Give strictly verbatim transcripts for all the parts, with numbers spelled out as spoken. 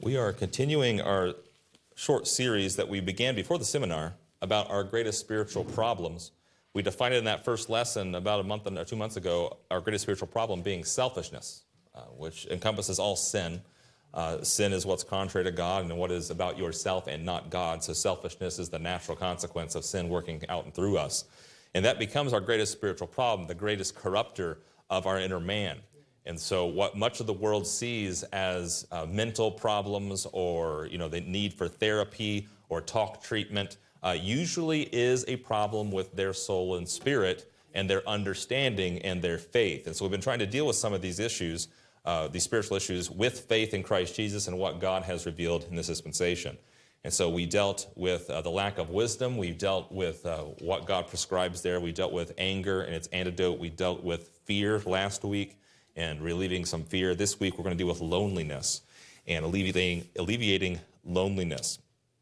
We are continuing our short series that we began before the seminar about our greatest spiritual problems. We defined it in that first lesson about a month or two months ago, our greatest spiritual problem being selfishness, uh, which encompasses all sin. Uh, sin is what's contrary to God and what is about yourself and not God. So selfishness is the natural consequence of sin working out and through us. And that becomes our greatest spiritual problem, the greatest corrupter of our inner man. And so what much of the world sees as uh, mental problems or, you know, the need for therapy or talk treatment uh, usually is a problem with their soul and spirit and their understanding and their faith. And so we've been trying to deal with some of these issues, uh, these spiritual issues, with faith in Christ Jesus and what God has revealed in this dispensation. And so we dealt with uh, the lack of wisdom. We dealt with uh, what God prescribes there. We dealt with anger and its antidote. We dealt with fear last week and relieving some fear. This week we're going to deal with loneliness and alleviating, alleviating loneliness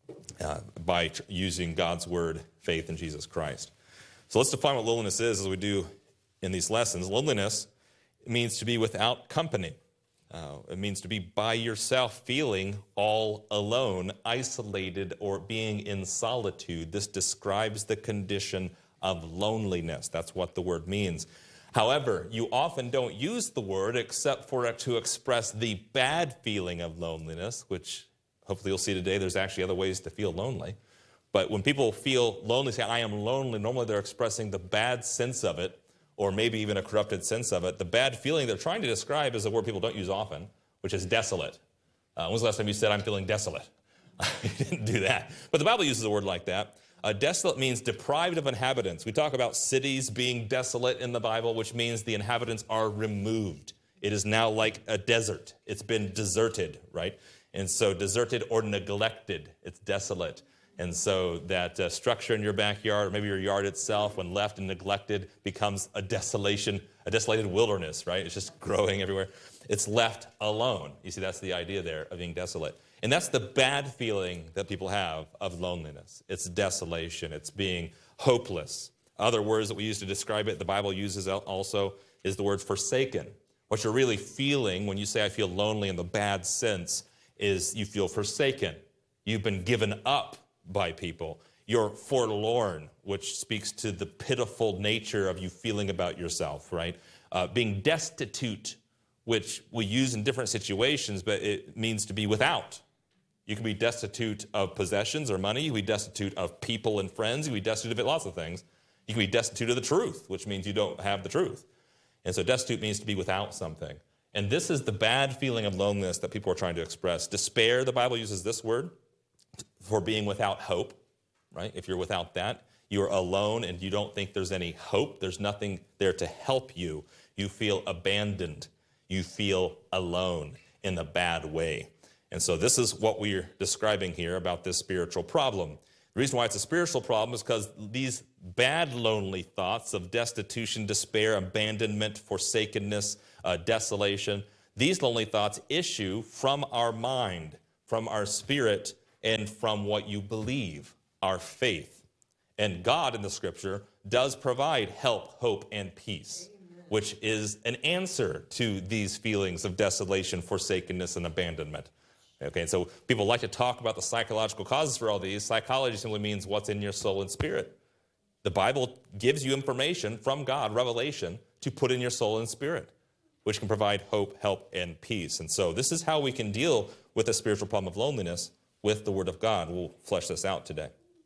uh, by tr- using God's word, faith in Jesus Christ. So let's define what loneliness is as we do in these lessons. Loneliness means to be without company. Uh, it means to be by yourself, feeling all alone, isolated, or being in solitude. This describes the condition of loneliness. That's what the word means. However, you often don't use the word except for it to express the bad feeling of loneliness, which hopefully you'll see today there's actually other ways to feel lonely. But when people feel lonely, say, I am lonely, normally they're expressing the bad sense of it, or maybe even a corrupted sense of it. The bad feeling they're trying to describe is a word people don't use often, which is desolate. Uh, when was the last time you said, I'm feeling desolate? You didn't do that. But the Bible uses a word like that. Uh, desolate means deprived of inhabitants. We talk about cities being desolate in the Bible, which means the inhabitants are removed. It is now like a desert. It's been deserted, right? And so deserted or neglected, it's desolate. And so that uh, structure in your backyard, or maybe your yard itself, when left and neglected, becomes a desolation, a desolated wilderness, right? It's just growing everywhere. It's left alone. You see, that's the idea there of being desolate. And that's the bad feeling that people have of loneliness. It's desolation. It's being hopeless. Other words that we use to describe it, the Bible uses also, is the word forsaken. What you're really feeling when you say, I feel lonely in the bad sense, is you feel forsaken. You've been given up by people. You're forlorn, which speaks to the pitiful nature of you feeling about yourself, right? Uh, being destitute, which we use in different situations, but it means to be without. You can be destitute of possessions or money. You can be destitute of people and friends. You can be destitute of lots of things. You can be destitute of the truth, which means you don't have the truth. And so destitute means to be without something. And this is the bad feeling of loneliness that people are trying to express. Despair, the Bible uses this word for being without hope, right? If you're without that, you're alone and you don't think there's any hope. There's nothing there to help you. You feel abandoned. You feel alone in a bad way. And so this is what we're describing here about this spiritual problem. The reason why it's a spiritual problem is because these bad, lonely thoughts of destitution, despair, abandonment, forsakenness, uh, desolation, these lonely thoughts issue from our mind, from our spirit, and from what you believe, our faith. And God in the Scripture does provide help, hope, and peace, which is an answer to these feelings of desolation, forsakenness, and abandonment. Okay, and so people like to talk about the psychological causes for all these. Psychology simply means what's in your soul and spirit. The Bible gives you information from God, revelation, to put in your soul and spirit, which can provide hope, help, and peace. And so this is how we can deal with the spiritual problem of loneliness with the Word of God. We'll flesh this out today.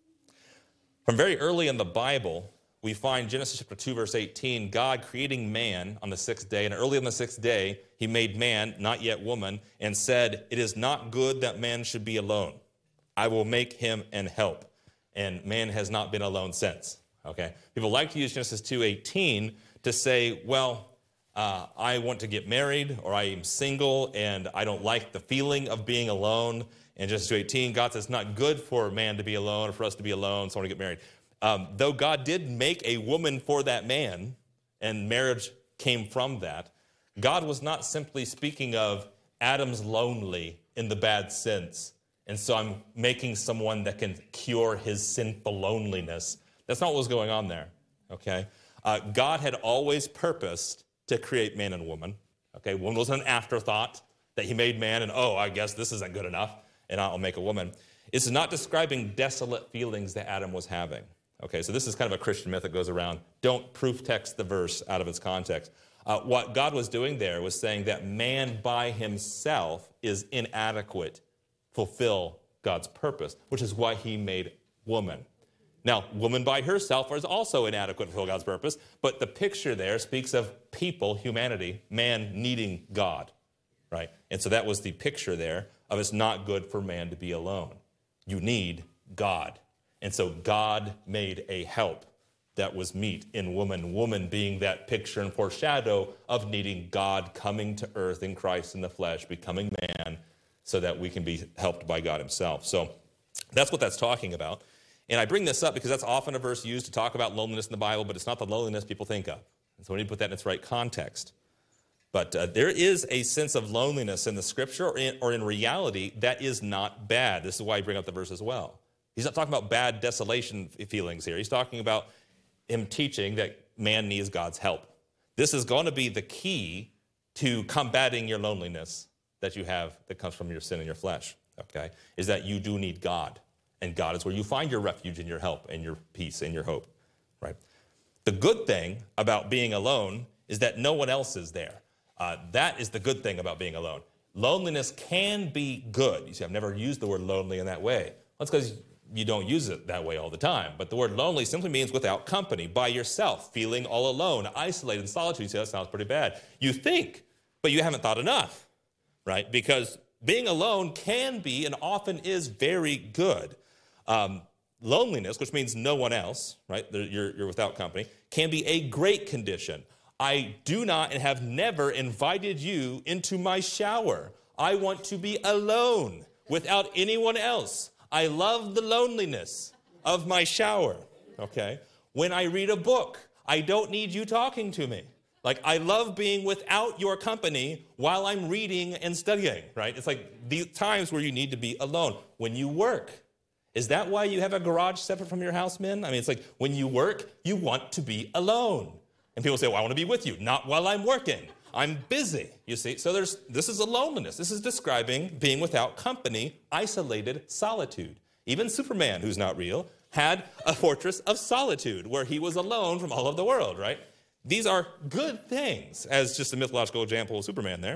From very early in the Bible, we find Genesis chapter two, verse eighteen, God creating man on the sixth day. And early on the sixth day, he made man, not yet woman, and said, it is not good that man should be alone. I will make him an help. And man has not been alone since. Okay? People like to use Genesis two eighteen to say, well, uh, I want to get married, or I am single, and I don't like the feeling of being alone. And Genesis two eighteen, God says it's not good for man to be alone, or for us to be alone, so I want to get married. Um, though God did make a woman for that man, and marriage came from that, God was not simply speaking of Adam's lonely in the bad sense, and so I'm making someone that can cure his sinful loneliness. That's not what was going on there, okay? Uh, God had always purposed to create man and woman, okay? Woman was an afterthought. that he made man and, oh, I guess this isn't good enough, and I'll make a woman. It's not describing desolate feelings that Adam was having. Okay, so this is kind of a Christian myth that goes around. Don't proof text the verse out of its context. Uh, what God was doing there was saying that man by himself is inadequate to fulfill God's purpose, which is why he made woman. Now, woman by herself is also inadequate to fulfill God's purpose, but the picture there speaks of people, humanity, man needing God, right? And so that was the picture there of it's not good for man to be alone. You need God. And so God made a help that was meet in woman, woman being that picture and foreshadow of needing God coming to earth in Christ in the flesh, becoming man, so that we can be helped by God himself. So that's what that's talking about. And I bring this up because that's often a verse used to talk about loneliness in the Bible, but it's not the loneliness people think of. And so we need to put that in its right context. But uh, there is a sense of loneliness in the scripture or in, or in reality that is not bad. This is why I bring up the verse as well. He's not talking about bad desolation feelings here. He's talking about him teaching that man needs God's help. This is going to be the key to combating your loneliness that you have that comes from your sin and your flesh, okay, is that you do need God. And God is where you find your refuge and your help and your peace and your hope, right? The good thing about being alone is that no one else is there. Uh, that is the good thing about being alone. Loneliness can be good. You see, I've never used the word lonely in that way. That's because you don't use it that way all the time. But the word lonely simply means without company, by yourself, feeling all alone, isolated in solitude. See, that sounds pretty bad. You think, but you haven't thought enough, right? Because being alone can be and often is very good. Um, loneliness, which means no one else, right? You're, you're without company, can be a great condition. I do not and have never invited you into my shower. I want to be alone without anyone else. I love the loneliness of my shower, okay? When I read a book, I don't need you talking to me. Like, I love being without your company while I'm reading and studying, right? It's like these times where you need to be alone. When you work, is that why you have a garage separate from your house, men? I mean, it's like when you work, you want to be alone. And people say, well, I want to be with you. Not while I'm working. I'm busy, you see. So there's this is a loneliness. This is describing being without company, isolated solitude. Even Superman, who's not real, had a fortress of solitude where he was alone from all of the world, right? These are good things, as just a mythological example of Superman there.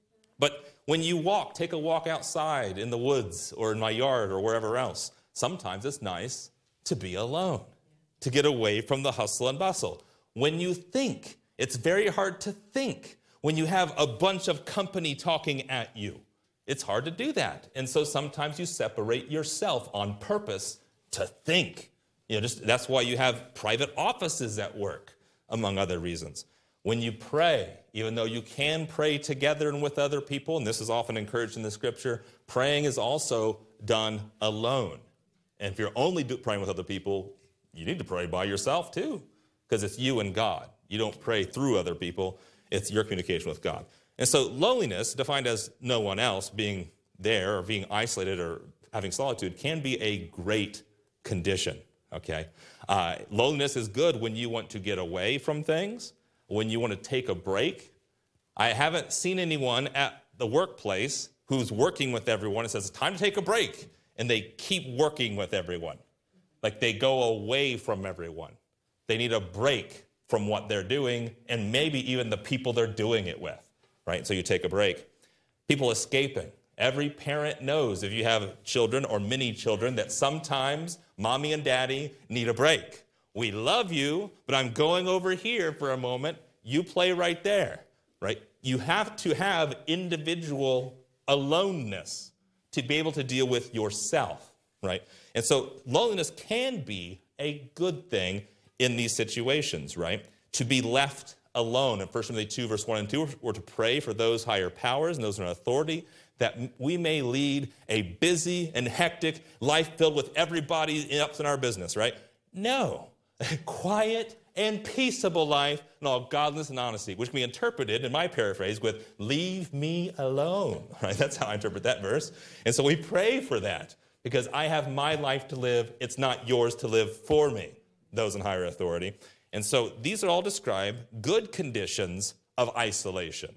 But when you walk, take a walk outside in the woods or in my yard or wherever else, sometimes it's nice to be alone, to get away from the hustle and bustle. When you think, it's very hard to think when you have a bunch of company talking at you. It's hard to do that. And so sometimes you separate yourself on purpose to think. You know, just that's why you have private offices at work, among other reasons. When you pray, even though you can pray together and with other people, and this is often encouraged in the scripture, praying is also done alone. And if you're only do, praying with other people, you need to pray by yourself too, because it's you and God. You don't pray through other people. It's your communication with God. And so loneliness, defined as no one else being there or being isolated or having solitude, can be a great condition, okay? Uh, loneliness is good when you want to get away from things, when you want to take a break. I haven't seen anyone at the workplace who's working with everyone and says, it's time to take a break, and they keep working with everyone. Like they go away from everyone. They need a break from what they're doing and maybe even the people they're doing it with, right? So you take a break. People escaping. Every parent knows if you have children or many children that sometimes mommy and daddy need a break. We love you, but I'm going over here for a moment. You play right there, right? You have to have individual aloneness to be able to deal with yourself, right? And so loneliness can be a good thing in these situations, right? To be left alone. In First Timothy two, verse one and two, we're to pray for those higher powers and those in authority, that we may lead a busy and hectic life filled with everybody up in our business, right? No. A quiet and peaceable life in all godliness and honesty, which can be interpreted, in my paraphrase, with leave me alone, right? That's how I interpret that verse. And so we pray for that because I have my life to live. It's not yours to live for me, those in higher authority. And so these are all described good conditions of isolation.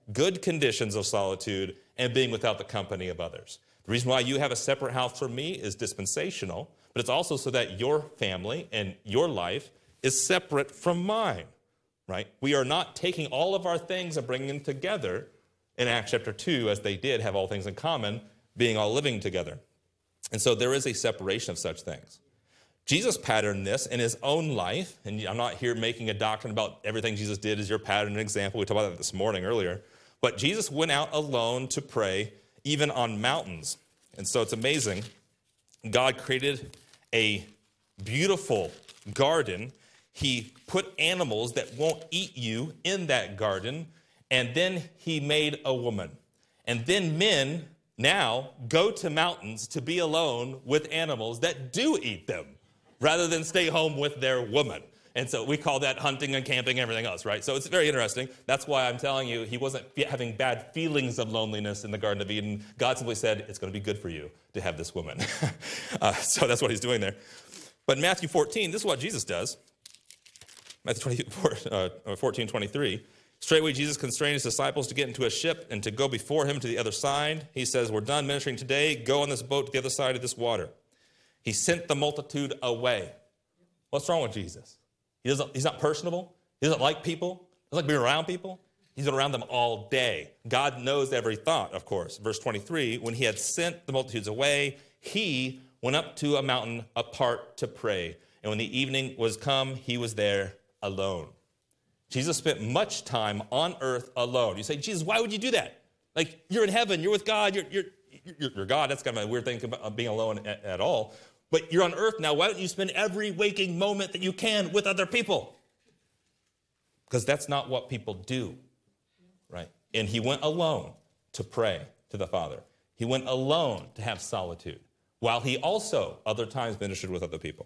good conditions of solitude and being without the company of others. The reason why you have a separate house from me is dispensational, but it's also so that your family and your life is separate from mine, right? We are not taking all of our things and bringing them together in Acts chapter two, as they did have all things in common, being all living together. And so there is a separation of such things. Jesus patterned this in his own life, and I'm not here making a doctrine about everything Jesus did as your pattern and example. We talked about that this morning earlier. But Jesus went out alone to pray, even on mountains. And so it's amazing. God created a beautiful garden. He put animals that won't eat you in that garden, and then he made a woman. And then men now go to mountains to be alone with animals that do eat them, rather than stay home with their woman. And so we call that hunting and camping and everything else, right? So it's very interesting. That's why I'm telling you, he wasn't having bad feelings of loneliness in the Garden of Eden. God simply said, it's going to be good for you to have this woman. uh, so that's what he's doing there. But in Matthew fourteen, this is what Jesus does. Matthew twenty-four, uh, fourteen, twenty-three. Straightway Jesus constrained his disciples to get into a ship and to go before him to the other side. He says, we're done ministering today. Go on this boat to the other side of this water. He sent the multitude away. What's wrong with Jesus? He doesn't, he's not personable. He doesn't like people. He doesn't like being around people. He's been around them all day. God knows every thought, of course. Verse twenty-three, when he had sent the multitudes away, he went up to a mountain apart to pray. And when the evening was come, he was there alone. Jesus spent much time on earth alone. You say, Jesus, why would you do that? Like, you're in heaven. You're with God. You're, you're, you're, you're God. That's kind of a weird thing about being alone at, at all. But you're on earth now. Why don't you spend every waking moment that you can with other people? Because that's not what people do, right? And he went alone to pray to the Father. He went alone to have solitude, while he also other times ministered with other people.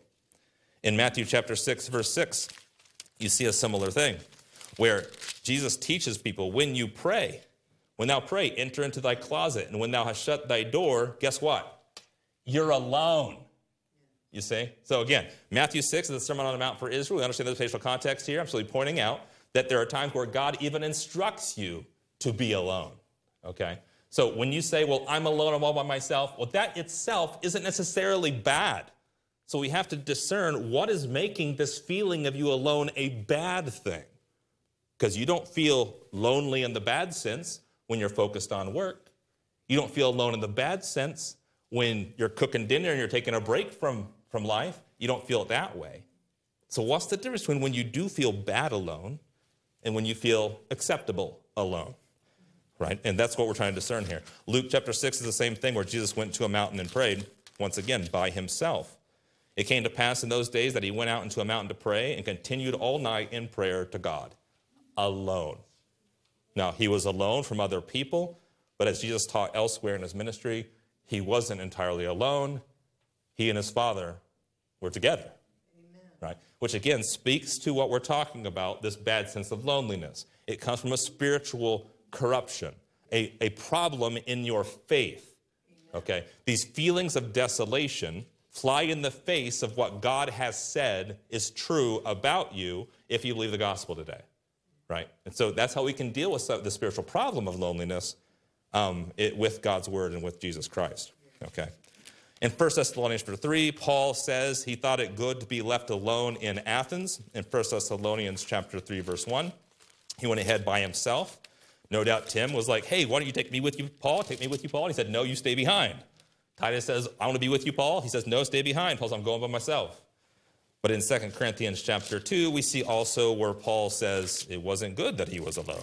In Matthew chapter six, verse six, you see a similar thing, where Jesus teaches people, when you pray, when thou pray, enter into thy closet, and when thou hast shut thy door, guess what? You're alone. You see? So again, Matthew six is the Sermon on the Mount for Israel. We understand the spatial context here. I'm simply pointing out that there are times where God even instructs you to be alone. Okay? So when you say, well, I'm alone, I'm all by myself, well, that itself isn't necessarily bad. So we have to discern what is making this feeling of you alone a bad thing. Because you don't feel lonely in the bad sense when you're focused on work. You don't feel alone in the bad sense when you're cooking dinner and you're taking a break from, from life. You don't feel it that way. So what's the difference between when you do feel bad alone and when you feel acceptable alone? Right? And that's what we're trying to discern here. Luke chapter six is the same thing, where Jesus went to a mountain and prayed, once again, by himself. It came to pass in those days that he went out into a mountain to pray and continued all night in prayer to God, alone. Now, he was alone from other people, but as Jesus taught elsewhere in his ministry, he wasn't entirely alone. He and his Father were together. Amen. Right? Which again speaks to what we're talking about, this bad sense of loneliness. It comes from a spiritual corruption, a, a problem in your faith. Amen. Okay? These feelings of desolation fly in the face of what God has said is true about you if you believe the gospel today, right? And so that's how we can deal with the spiritual problem of loneliness um, it, with God's word and with Jesus Christ, okay? In First Thessalonians chapter three, Paul says he thought it good to be left alone in Athens. In First Thessalonians chapter three, verse one, he went ahead by himself. No doubt Tim was like, hey, why don't you take me with you, Paul? Take me with you, Paul? And he said, no, you stay behind. Titus says, I want to be with you, Paul. He says, no, stay behind. Paul says, I'm going by myself. But in Second Corinthians chapter two, we see also where Paul says it wasn't good that he was alone.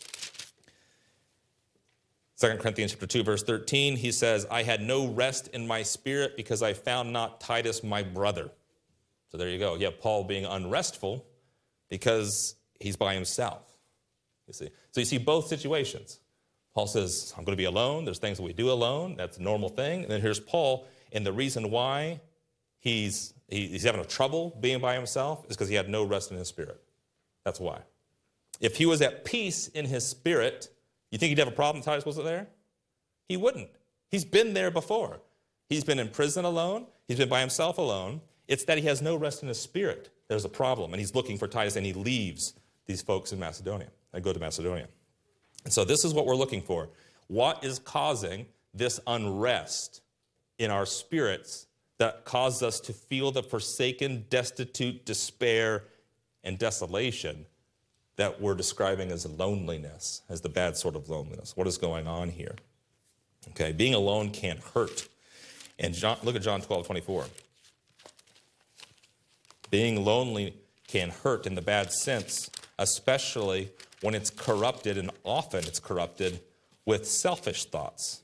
Second Corinthians chapter two, verse thirteen, he says, I had no rest in my spirit because I found not Titus my brother. So there you go. You have Paul being unrestful because he's by himself. You see? So you see both situations. Paul says, I'm going to be alone. There's things that we do alone. That's a normal thing. And then here's Paul, and the reason why he's, he's having a trouble being by himself is because he had no rest in his spirit. That's why. If he was at peace in his spirit, you think he'd have a problem if Titus wasn't there? He wouldn't. He's been there before. He's been in prison alone. He's been by himself alone. It's that he has no rest in his spirit. There's a problem, and he's looking for Titus, and he leaves these folks in Macedonia and go to Macedonia. And so this is what we're looking for. What is causing this unrest in our spirits that causes us to feel the forsaken, destitute, despair, and desolation that we're describing as loneliness, as the bad sort of loneliness? What is going on here? Okay, being alone can hurt. And John, look at John twelve twenty-four. Being lonely can hurt in the bad sense, especially when it's corrupted, and often it's corrupted with selfish thoughts.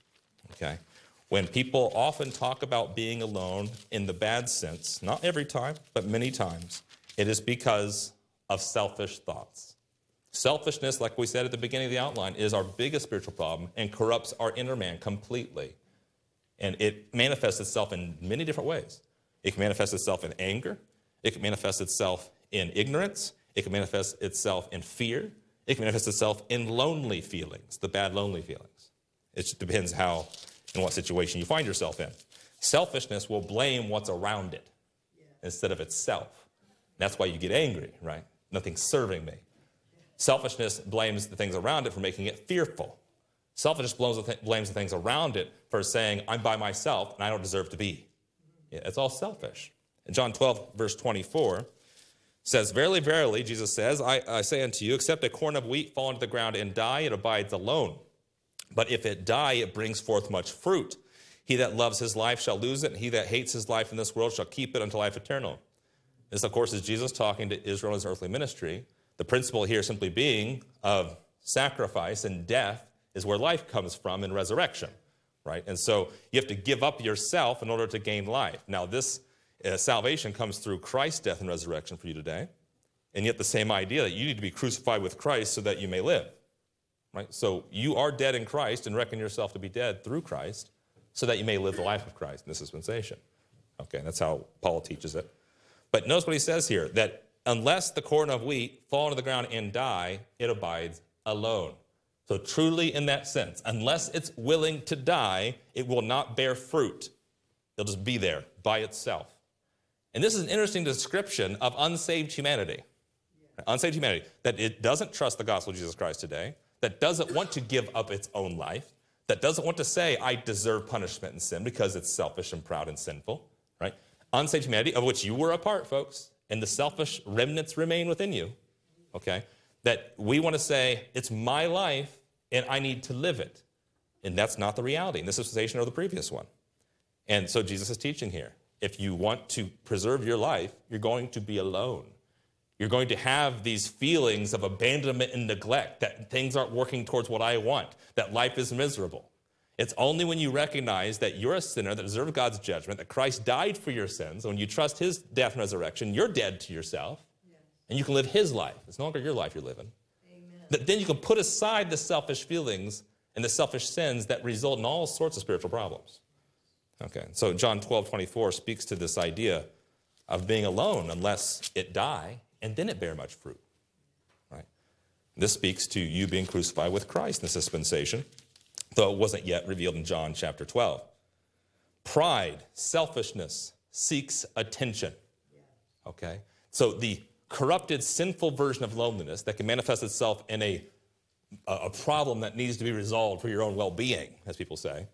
Okay? When people often talk about being alone in the bad sense, not every time, but many times, it is because of selfish thoughts. Selfishness, like we said at the beginning of the outline, is our biggest spiritual problem and corrupts our inner man completely. And it manifests itself in many different ways. It can manifest itself in anger. It can manifest itself in ignorance. It can manifest itself in fear. It can manifest itself in lonely feelings, the bad lonely feelings. It just depends how and what situation you find yourself in. Selfishness will blame what's around it instead of itself. That's why you get angry, right? Nothing's serving me. Selfishness blames the things around it for making it fearful. Selfishness blames the, th- blames the things around it for saying, I'm by myself and I don't deserve to be. Yeah, it's all selfish. In John twelve, verse twenty-four, says, Verily, verily, Jesus says, I, I say unto you, except a corn of wheat fall into the ground and die, it abides alone. But if it die, it brings forth much fruit. He that loves his life shall lose it, and he that hates his life in this world shall keep it unto life eternal. This, of course, is Jesus talking to Israel in his earthly ministry. The principle here simply being of sacrifice and death is where life comes from in resurrection, right? And so you have to give up yourself in order to gain life. Now, this uh, salvation comes through Christ's death and resurrection for you today, and yet the same idea that you need to be crucified with Christ so that you may live, right? So you are dead in Christ and reckon yourself to be dead through Christ so that you may live the life of Christ in this dispensation. Okay, that's how Paul teaches it. But notice what he says here, that unless the corn of wheat fall into the ground and die, it abides alone. So truly in that sense, unless it's willing to die, it will not bear fruit. It'll just be there by itself. And this is an interesting description of unsaved humanity. Yeah. Unsaved humanity, that it doesn't trust the gospel of Jesus Christ today, that doesn't want to give up its own life, that doesn't want to say, I deserve punishment and sin because it's selfish and proud and sinful, right? Unsaved humanity, of which you were a part, folks, and the selfish remnants remain within you, okay? That we want to say, it's my life, and I need to live it. And that's not the reality in this dispensation or the previous one. And so Jesus is teaching here. If you want to preserve your life, you're going to be alone. You're going to have these feelings of abandonment and neglect, that things aren't working towards what I want, that life is miserable. It's only when you recognize that you're a sinner that deserves God's judgment, that Christ died for your sins, when you trust his death and resurrection, you're dead to yourself, yes. And you can live his life. It's no longer your life you're living. Amen. That then you can put aside the selfish feelings and the selfish sins that result in all sorts of spiritual problems. Okay, so John twelve twenty-four speaks to this idea of being alone unless it die, and then it bear much fruit. Right? This speaks to you being crucified with Christ in this dispensation, though it wasn't yet revealed in John chapter twelve. Pride, selfishness, seeks attention. Okay? So the corrupted, sinful version of loneliness that can manifest itself in a, a problem that needs to be resolved for your own well-being, as people say,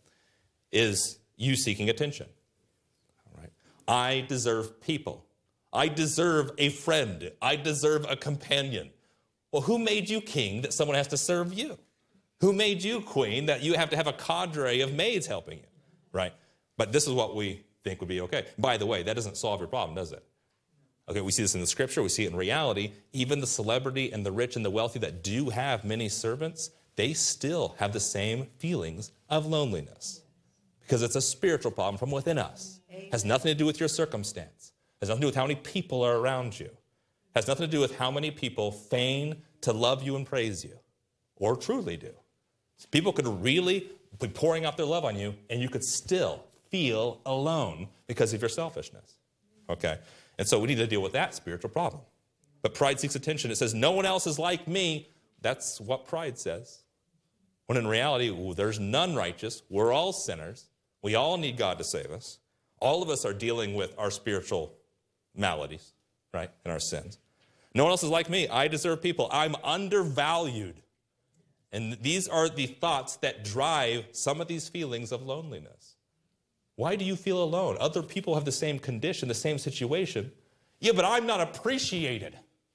is you seeking attention. All right? I deserve people. I deserve a friend. I deserve a companion. Well, who made you king that someone has to serve you? Who made you queen that you have to have a cadre of maids helping you, right? But this is what we think would be okay. By the way, that doesn't solve your problem, does it? Okay, we see this in the scripture. We see it in reality. Even the celebrity and the rich and the wealthy that do have many servants, they still have the same feelings of loneliness because it's a spiritual problem from within us. It has nothing to do with your circumstance. It has nothing to do with how many people are around you. It has nothing to do with how many people feign to love you and praise you or truly do. People could really be pouring out their love on you, and you could still feel alone because of your selfishness. Okay? And so we need to deal with that spiritual problem. But pride seeks attention. It says, no one else is like me. That's what pride says. When in reality, well, there's none righteous. We're all sinners. We all need God to save us. All of us are dealing with our spiritual maladies, right, and our sins. No one else is like me. I deserve people. I'm undervalued. And these are the thoughts that drive some of these feelings of loneliness. Why do you feel alone? Other people have the same condition, the same situation. Yeah, but I'm not appreciated.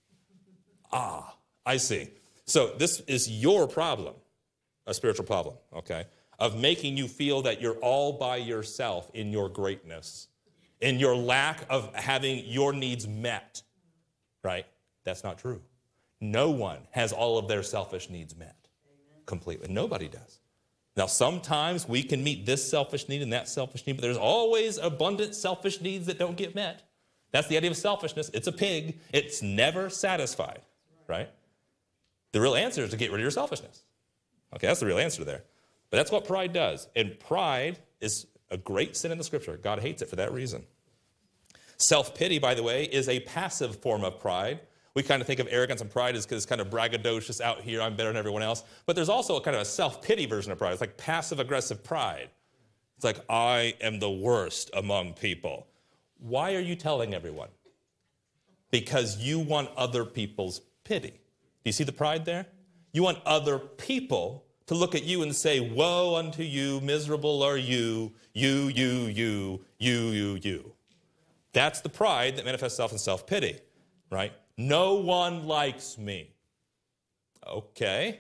Ah, I see. So this is your problem, a spiritual problem, okay, of making you feel that you're all by yourself in your greatness, in your lack of having your needs met, right? That's not true. No one has all of their selfish needs met. Completely. Nobody does. Now, sometimes we can meet this selfish need and that selfish need, but there's always abundant selfish needs that don't get met. That's the idea of selfishness. It's a pig. It's never satisfied, right? The real answer is to get rid of your selfishness. Okay, that's the real answer there. But that's what pride does. And pride is a great sin in the Scripture. God hates it for that reason. Self-pity, by the way, is a passive form of pride. We kind of think of arrogance and pride as kind of braggadocious out here, I'm better than everyone else. But there's also a kind of a self-pity version of pride. It's like passive-aggressive pride. It's like, I am the worst among people. Why are you telling everyone? Because you want other people's pity. Do you see the pride there? You want other people to look at you and say, woe unto you, miserable are you, you, you, you, you, you, you. That's the pride that manifests itself in self-pity, right? No one likes me. Okay.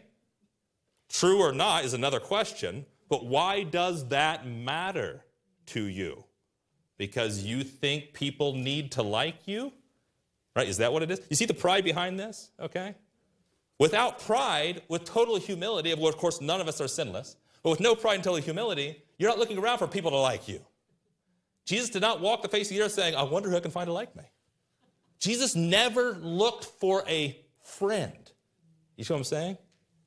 True or not is another question, but why does that matter to you? Because you think people need to like you? Right? Is that what it is? You see the pride behind this? Okay. Without pride, with total humility, of course, none of us are sinless, but with no pride and total humility, you're not looking around for people to like you. Jesus did not walk the face of the earth saying, I wonder who I can find to like me. Jesus never looked for a friend. You see what I'm saying?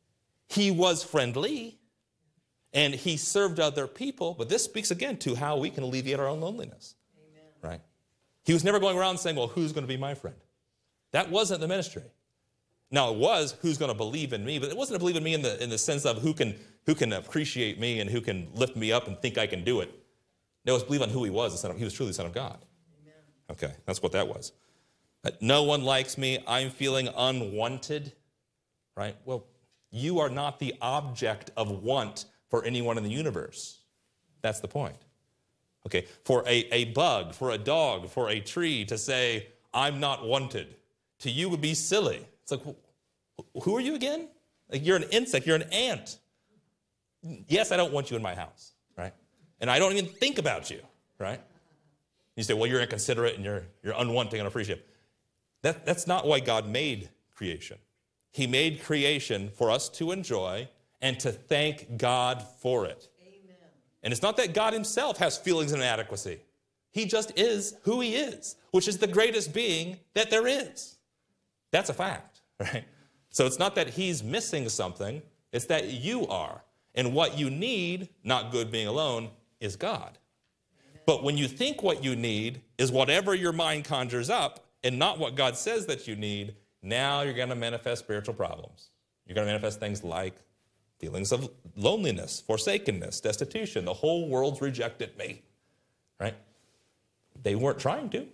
He was friendly, and he served other people, but this speaks again to how we can alleviate our own loneliness. Amen. Right? He was never going around saying, well, who's going to be my friend? That wasn't the ministry. Now, it was who's going to believe in me, but it wasn't to believe in me in the, in the sense of who can, who can appreciate me and who can lift me up and think I can do it. No, it was believe on who he was. The Son of, he was truly the Son of God. Amen. Okay, that's what that was. No one likes me. I'm feeling unwanted, right? Well, you are not the object of want for anyone in the universe. That's the point. Okay, for a, a bug, for a dog, for a tree to say, I'm not wanted, to you would be silly. It's like, who are you again? Like, you're an insect, you're an ant. Yes, I don't want you in my house, right? And I don't even think about you, right? You say, well, you're inconsiderate and you're, you're unwanting and unappreciative. That, that's not why God made creation. He made creation for us to enjoy and to thank God for it. Amen. And it's not that God himself has feelings of inadequacy. He just is who he is, which is the greatest being that there is. That's a fact, right? So it's not that he's missing something, it's that you are. And what you need, not good being alone, is God. Amen. But when you think what you need is whatever your mind conjures up, and not what God says that you need, now you're going to manifest spiritual problems. You're going to manifest things like feelings of loneliness, forsakenness, destitution. The whole world's rejected me, right? They weren't trying to.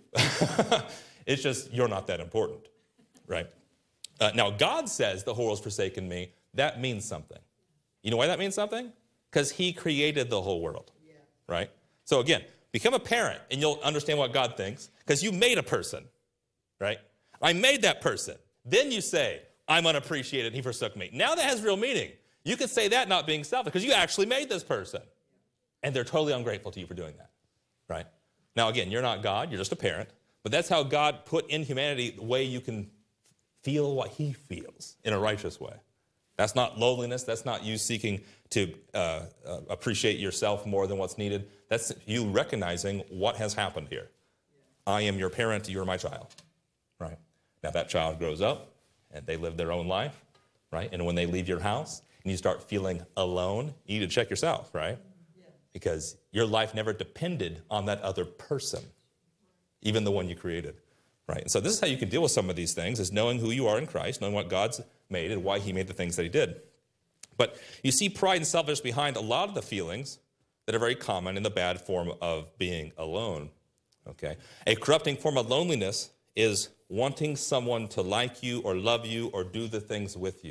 It's just you're not that important, right? Uh, now, God says the whole world's forsaken me. That means something. You know why that means something? Because he created the whole world, yeah. Right? So again, become a parent, and you'll understand what God thinks, because you made a person. Right? I made that person. Then you say, I'm unappreciated, he forsook me. Now that has real meaning. You can say that not being selfish because you actually made this person. And they're totally ungrateful to you for doing that. Right? Now, again, you're not God, you're just a parent. But that's how God put in humanity the way you can feel what he feels in a righteous way. That's not loneliness. That's not you seeking to uh, uh, appreciate yourself more than what's needed. That's you recognizing what has happened here. I am your parent, you're my child. Right? Now that child grows up and they live their own life, right? And when they leave your house and you start feeling alone, you need to check yourself, right? Yeah. Because your life never depended on that other person, even the one you created, right? And so this is how you can deal with some of these things, is knowing who you are in Christ, knowing what God's made and why he made the things that he did. But you see pride and selfishness behind a lot of the feelings that are very common in the bad form of being alone, okay? A corrupting form of loneliness is wanting someone to like you or love you or do the things with you.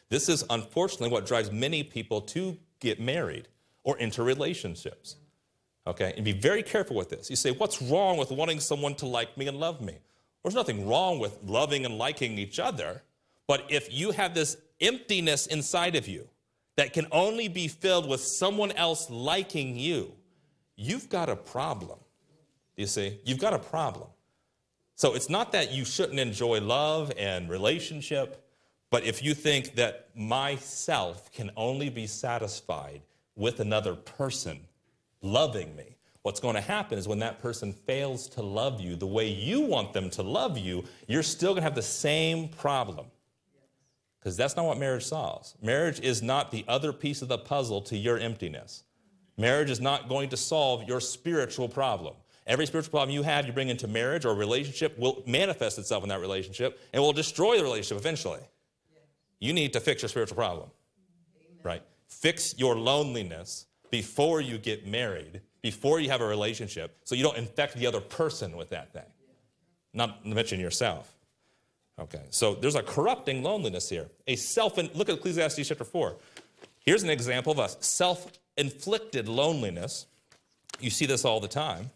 This is unfortunately what drives many people to get married or into relationships. Okay, and be very careful with this. You say, what's wrong with wanting someone to like me and love me? There's nothing wrong with loving and liking each other, but if you have this emptiness inside of you that can only be filled with someone else liking you, you've got a problem. You see, you've got a problem. So it's not that you shouldn't enjoy love and relationship, but if you think that myself can only be satisfied with another person loving me, what's going to happen is when that person fails to love you the way you want them to love you, you're still going to have the same problem. Because that's not what marriage solves. Marriage is not the other piece of the puzzle to your emptiness. Marriage is not going to solve your spiritual problem. Every spiritual problem you have, you bring into marriage or relationship will manifest itself in that relationship and will destroy the relationship eventually. You need to fix your spiritual problem, right? Fix your loneliness before you get married, before you have a relationship, so you don't infect the other person with that thing, not to mention yourself. Okay, so there's a corrupting loneliness here. A self, look at Ecclesiastes chapter four. Here's an example of a self-inflicted loneliness. You see this all the time.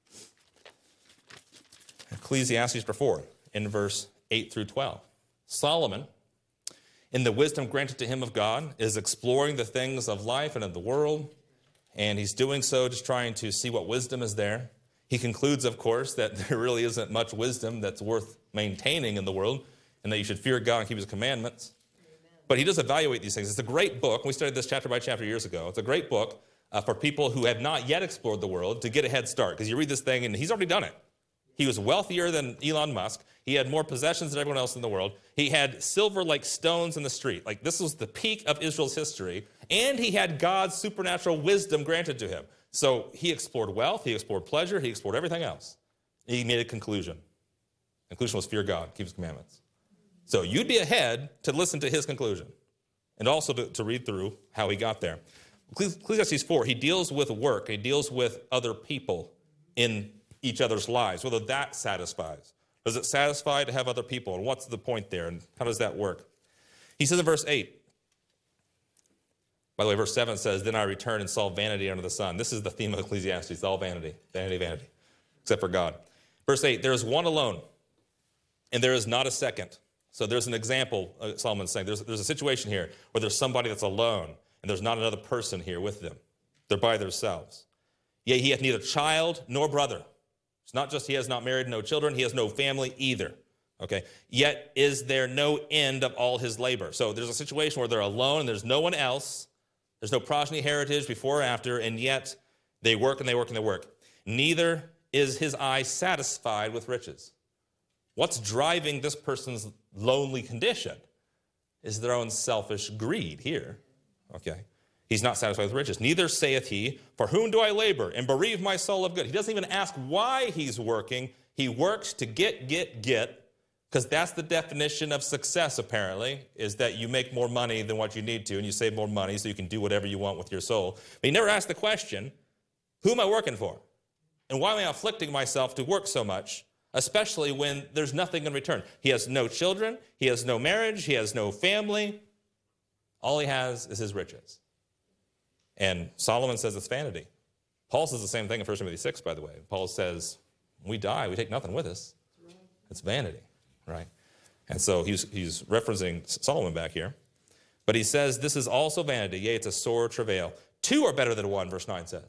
Ecclesiastes chapter four, in verse eight through twelve. Solomon, in the wisdom granted to him of God, is exploring the things of life and of the world, and he's doing so just trying to see what wisdom is there. He concludes, of course, that there really isn't much wisdom that's worth maintaining in the world, and that you should fear God and keep his commandments. Amen. But he does evaluate these things. It's a great book. We studied this chapter by chapter years ago. It's a great book uh, for people who have not yet explored the world to get a head start, because you read this thing, and he's already done it. He was wealthier than Elon Musk. He had more possessions than everyone else in the world. He had silver like stones in the street. Like, this was the peak of Israel's history. And he had God's supernatural wisdom granted to him. So he explored wealth, he explored pleasure, he explored everything else. He made a conclusion. The conclusion was fear God, keep his commandments. So you'd be ahead to listen to his conclusion and also to, to read through how he got there. Ecclesiastes four, he deals with work, he deals with other people in each other's lives, whether that satisfies. Does it satisfy to have other people? And what's the point there? And how does that work? He says in verse eight, by the way, verse seven says, then I returned and saw vanity under the sun. This is the theme of Ecclesiastes, all vanity, vanity, vanity, except for God. Verse eight, there is one alone, and there is not a second. So there's an example, uh, Solomon's saying, there's, there's a situation here where there's somebody that's alone, and there's not another person here with them. They're by themselves. Yea, he hath neither child nor brother. It's not just he has not married, no children, he has no family either. Okay, yet is there no end of all his labor. So there's a situation where they're alone, and there's no one else. There's no progeny heritage before or after, and yet they work and they work and they work. Neither is his eye satisfied with riches. What's driving this person's lonely condition is their own selfish greed here. Okay. He's not satisfied with riches. Neither saith he, for whom do I labor and bereave my soul of good? He doesn't even ask why he's working. He works to get, get, get, because that's the definition of success, apparently, is that you make more money than what you need to, and you save more money so you can do whatever you want with your soul. But he never asked the question, who am I working for? And why am I afflicting myself to work so much, especially when there's nothing in return? He has no children. He has no marriage. He has no family. All he has is his riches. And Solomon says it's vanity. Paul says the same thing in First Timothy six, by the way. Paul says, when we die, we take nothing with us. It's vanity, right? And so he's, he's referencing Solomon back here. But he says, this is also vanity. Yea, it's a sore travail. Two are better than one, verse nine says.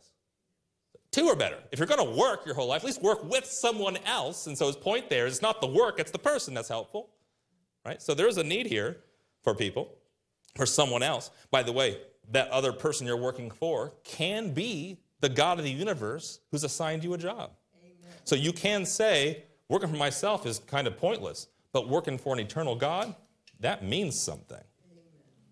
Two are better. If you're going to work your whole life, at least work with someone else. And so his point there is it's not the work, it's the person that's helpful, right? So there's a need here for people, for someone else. By the way, that other person you're working for can be the God of the universe who's assigned you a job. Amen. So you can say, working for myself is kind of pointless, but working for an eternal God, that means something. Amen.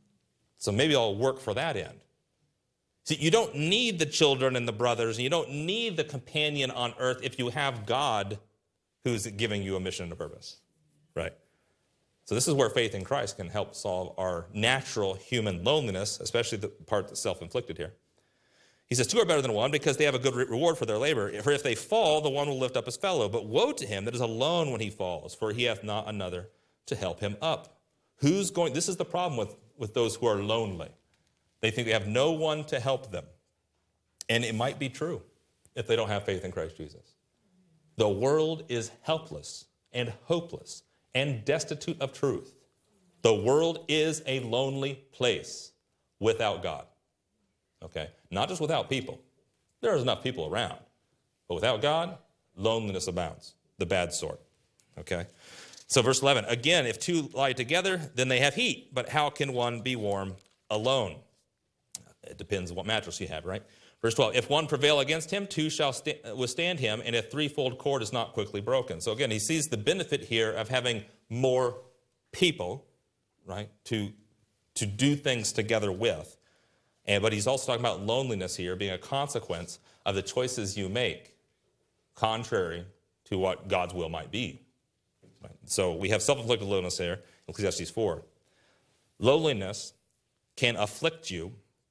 So maybe I'll work for that end. See, you don't need the children and the brothers, and you don't need the companion on earth if you have God who's giving you a mission and a purpose, right? So this is where faith in Christ can help solve our natural human loneliness, especially the part that's self-inflicted here. He says, two are better than one because they have a good reward for their labor. For if they fall, the one will lift up his fellow. But woe to him that is alone when he falls, for he hath not another to help him up. Who's going, this is the problem with with those who are lonely. They think they have no one to help them. And it might be true if they don't have faith in Christ Jesus. The world is helpless and hopeless and destitute of truth. The world is a lonely place without God. Okay? Not just without people. There's enough people around. But without God, loneliness abounds, the bad sort. Okay? So verse eleven, again, if two lie together, then they have heat. But how can one be warm alone? It depends on what mattress you have, right? Verse twelve, if one prevail against him, two shall st- withstand him, and a threefold cord is not quickly broken. So again, he sees the benefit here of having more people, right, to, to do things together with. And, but he's also talking about loneliness here being a consequence of the choices you make, contrary to what God's will might be. Right? So we have self-inflicted loneliness here, Ecclesiastes four. Loneliness can afflict you,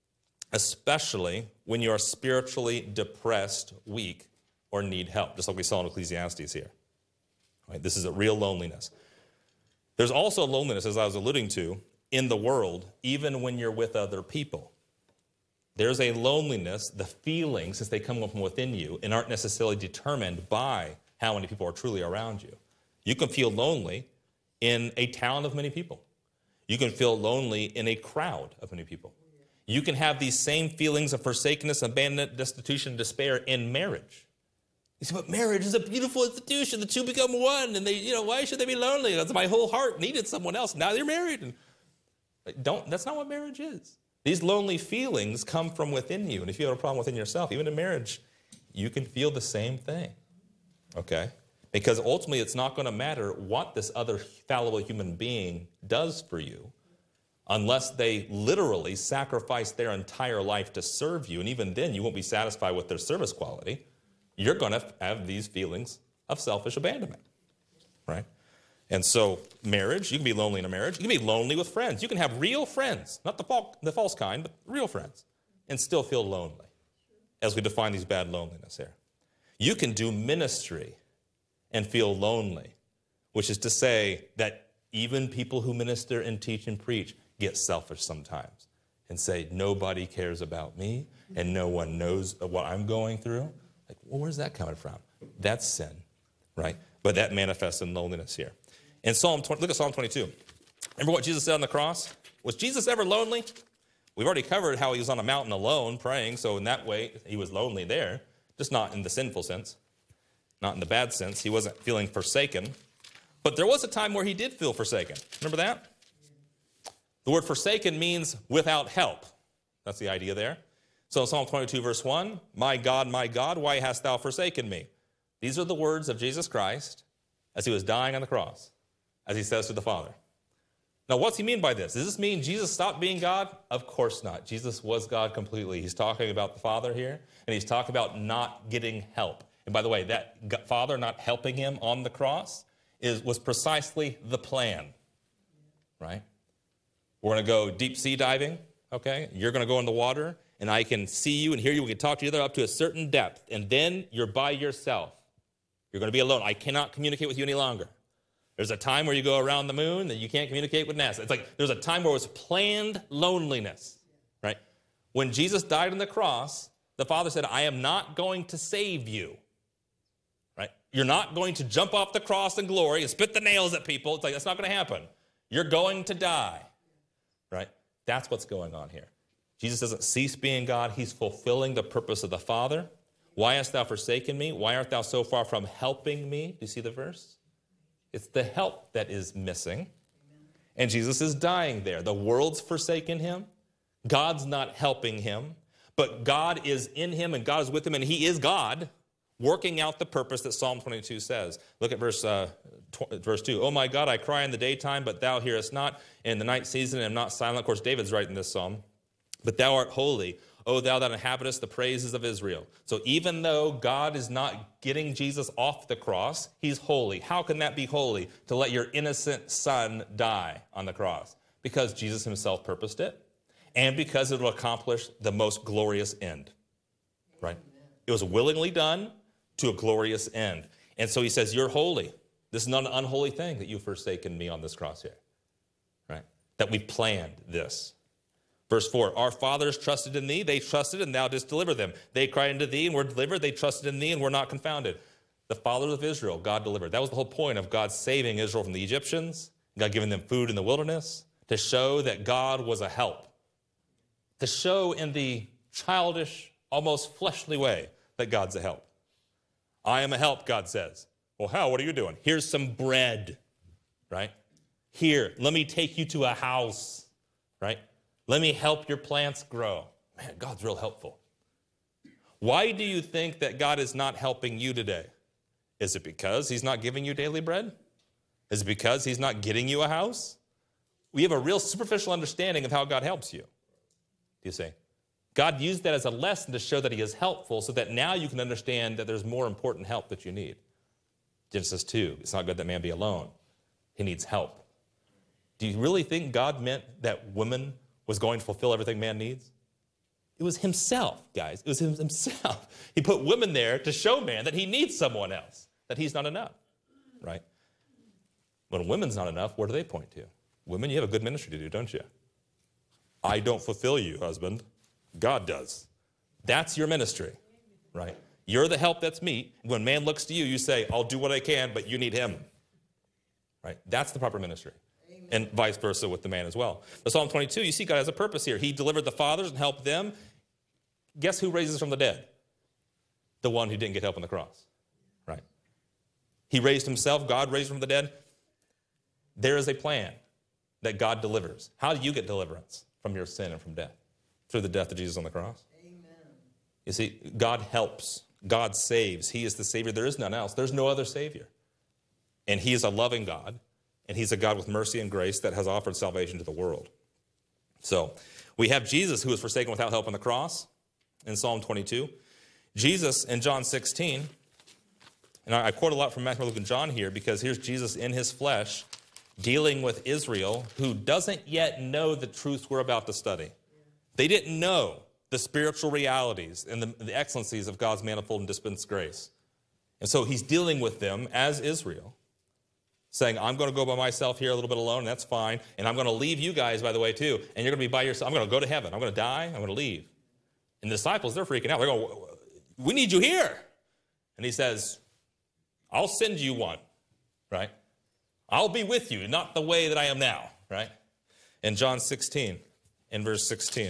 especially when you are spiritually depressed, weak, or need help, just like we saw in Ecclesiastes here. Right? This is a real loneliness. There's also loneliness, as I was alluding to, in the world, even when you're with other people. There's a loneliness, the feelings, since they come from within you and aren't necessarily determined by how many people are truly around you. You can feel lonely in a town of many people. You can feel lonely in a crowd of many people. You can have these same feelings of forsakenness, abandonment, destitution, despair in marriage. You say, but marriage is a beautiful institution. The two become one, and they, you know, why should they be lonely? That's my whole heart needed someone else. Now they're married. And don't. That's not what marriage is. These lonely feelings come from within you. And if you have a problem within yourself, even in marriage, you can feel the same thing. Okay? Because ultimately, it's not going to matter what this other fallible human being does for you unless they literally sacrifice their entire life to serve you. And even then, you won't be satisfied with their service quality. You're going to have these feelings of selfish abandonment. Right? And so marriage, you can be lonely in a marriage. You can be lonely with friends. You can have real friends, not the, fal- the false kind, but real friends, and still feel lonely, as we define these bad loneliness here. You can do ministry and feel lonely, which is to say that even people who minister and teach and preach get selfish sometimes and say, nobody cares about me and no one knows what I'm going through. Like, well, where's that coming from? That's sin, right? But that manifests in loneliness here. In Psalm twenty, look at Psalm twenty-two. Remember what Jesus said on the cross? Was Jesus ever lonely? We've already covered how he was on a mountain alone praying, so in that way, he was lonely there, just not in the sinful sense, not in the bad sense. He wasn't feeling forsaken. But there was a time where he did feel forsaken. Remember that? The word forsaken means without help. That's the idea there. So in Psalm twenty-two, verse one, my God, my God, why hast thou forsaken me? These are the words of Jesus Christ as he was dying on the cross, as he says to the Father. Now, what's he mean by this? Does this mean Jesus stopped being God? Of course not. Jesus was God completely. He's talking about the Father here, and he's talking about not getting help. And by the way, that Father not helping him on the cross is was precisely the plan, right? We're going to go deep sea diving, okay? You're going to go in the water, and I can see you and hear you. We can talk to each other up to a certain depth, and then you're by yourself. You're going to be alone. I cannot communicate with you any longer. There's a time where you go around the moon that you can't communicate with NASA. It's like there's a time where it was planned loneliness, right? When Jesus died on the cross, the Father said, I am not going to save you, right? You're not going to jump off the cross in glory and spit the nails at people. It's like, that's not going to happen. You're going to die, right? That's what's going on here. Jesus doesn't cease being God. He's fulfilling the purpose of the Father. Why hast thou forsaken me? Why art thou so far from helping me? Do you see the verse? It's the help that is missing. And Jesus is dying there. The world's forsaken him. God's not helping him. But God is in him and God is with him. And he is God working out the purpose that Psalm twenty-two says. Look at verse, uh, tw- verse two. Oh my God, I cry in the daytime, but thou hearest not. And in the night season, I am not silent. Of course, David's writing this psalm. But thou art holy, O thou that inhabitest the praises of Israel. So even though God is not getting Jesus off the cross, he's holy. How can that be holy? To let your innocent son die on the cross. Because Jesus himself purposed it, and because it will accomplish the most glorious end. Right? It was willingly done to a glorious end. And so he says, you're holy. This is not an unholy thing that you've forsaken me on this cross here. Right? that we planned this. Verse four, our fathers trusted in thee, they trusted, and thou didst deliver them. They cried unto thee and were delivered, they trusted in thee and were not confounded. The fathers of Israel, God delivered. That was the whole point of God saving Israel from the Egyptians, God giving them food in the wilderness, to show that God was a help. To show in the childish, almost fleshly way that God's a help. I am a help, God says. Well, how? What are you doing? Here's some bread, right? Here, let me take you to a house, right? Let me help your plants grow. Man, God's real helpful. Why do you think that God is not helping you today? Is it because he's not giving you daily bread? Is it because he's not getting you a house? We have a real superficial understanding of how God helps you. Do you see? God used that as a lesson to show that he is helpful so that now you can understand that there's more important help that you need. Genesis two, it's not good that man be alone. He needs help. Do you really think God meant that woman was going to fulfill everything man needs? It was himself, guys. It was himself. He put women there to show man that he needs someone else, that he's not enough, right? When women's not enough, where do they point to? Women, you have a good ministry to do, don't you? I don't fulfill you, husband. God does. That's your ministry, right? You're the help that's meet. When man looks to you, you say, I'll do what I can, but you need him, right? That's the proper ministry. Amen. And vice versa with the man as well. But Psalm twenty-two, you see God has a purpose here. He delivered the fathers and helped them. Guess who raises from the dead? The one who didn't get help on the cross, right? He raised himself. God raised from the dead. There is a plan that God delivers. How do you get deliverance from your sin and from death? Through the death of Jesus on the cross. Amen. You see, God helps. God saves. He is the Savior. There is none else. There's no other Savior. And he is a loving God. And he's a God with mercy and grace that has offered salvation to the world. So we have Jesus who was forsaken without help on the cross in Psalm twenty-two. Jesus in John sixteen, and I quote a lot from Matthew, Luke, and John here because here's Jesus in his flesh dealing with Israel who doesn't yet know the truth we're about to study. They didn't know the spiritual realities and the, the excellencies of God's manifold and dispensed grace. And so he's dealing with them as Israel, saying, I'm going to go by myself here a little bit alone, and that's fine. And I'm going to leave you guys, by the way, too. And you're going to be by yourself. I'm going to go to heaven. I'm going to die. I'm going to leave. And the disciples, they're freaking out. They're going, we need you here. And he says, I'll send you one, right? I'll be with you, not the way that I am now, right? In John sixteen, in verse sixteen,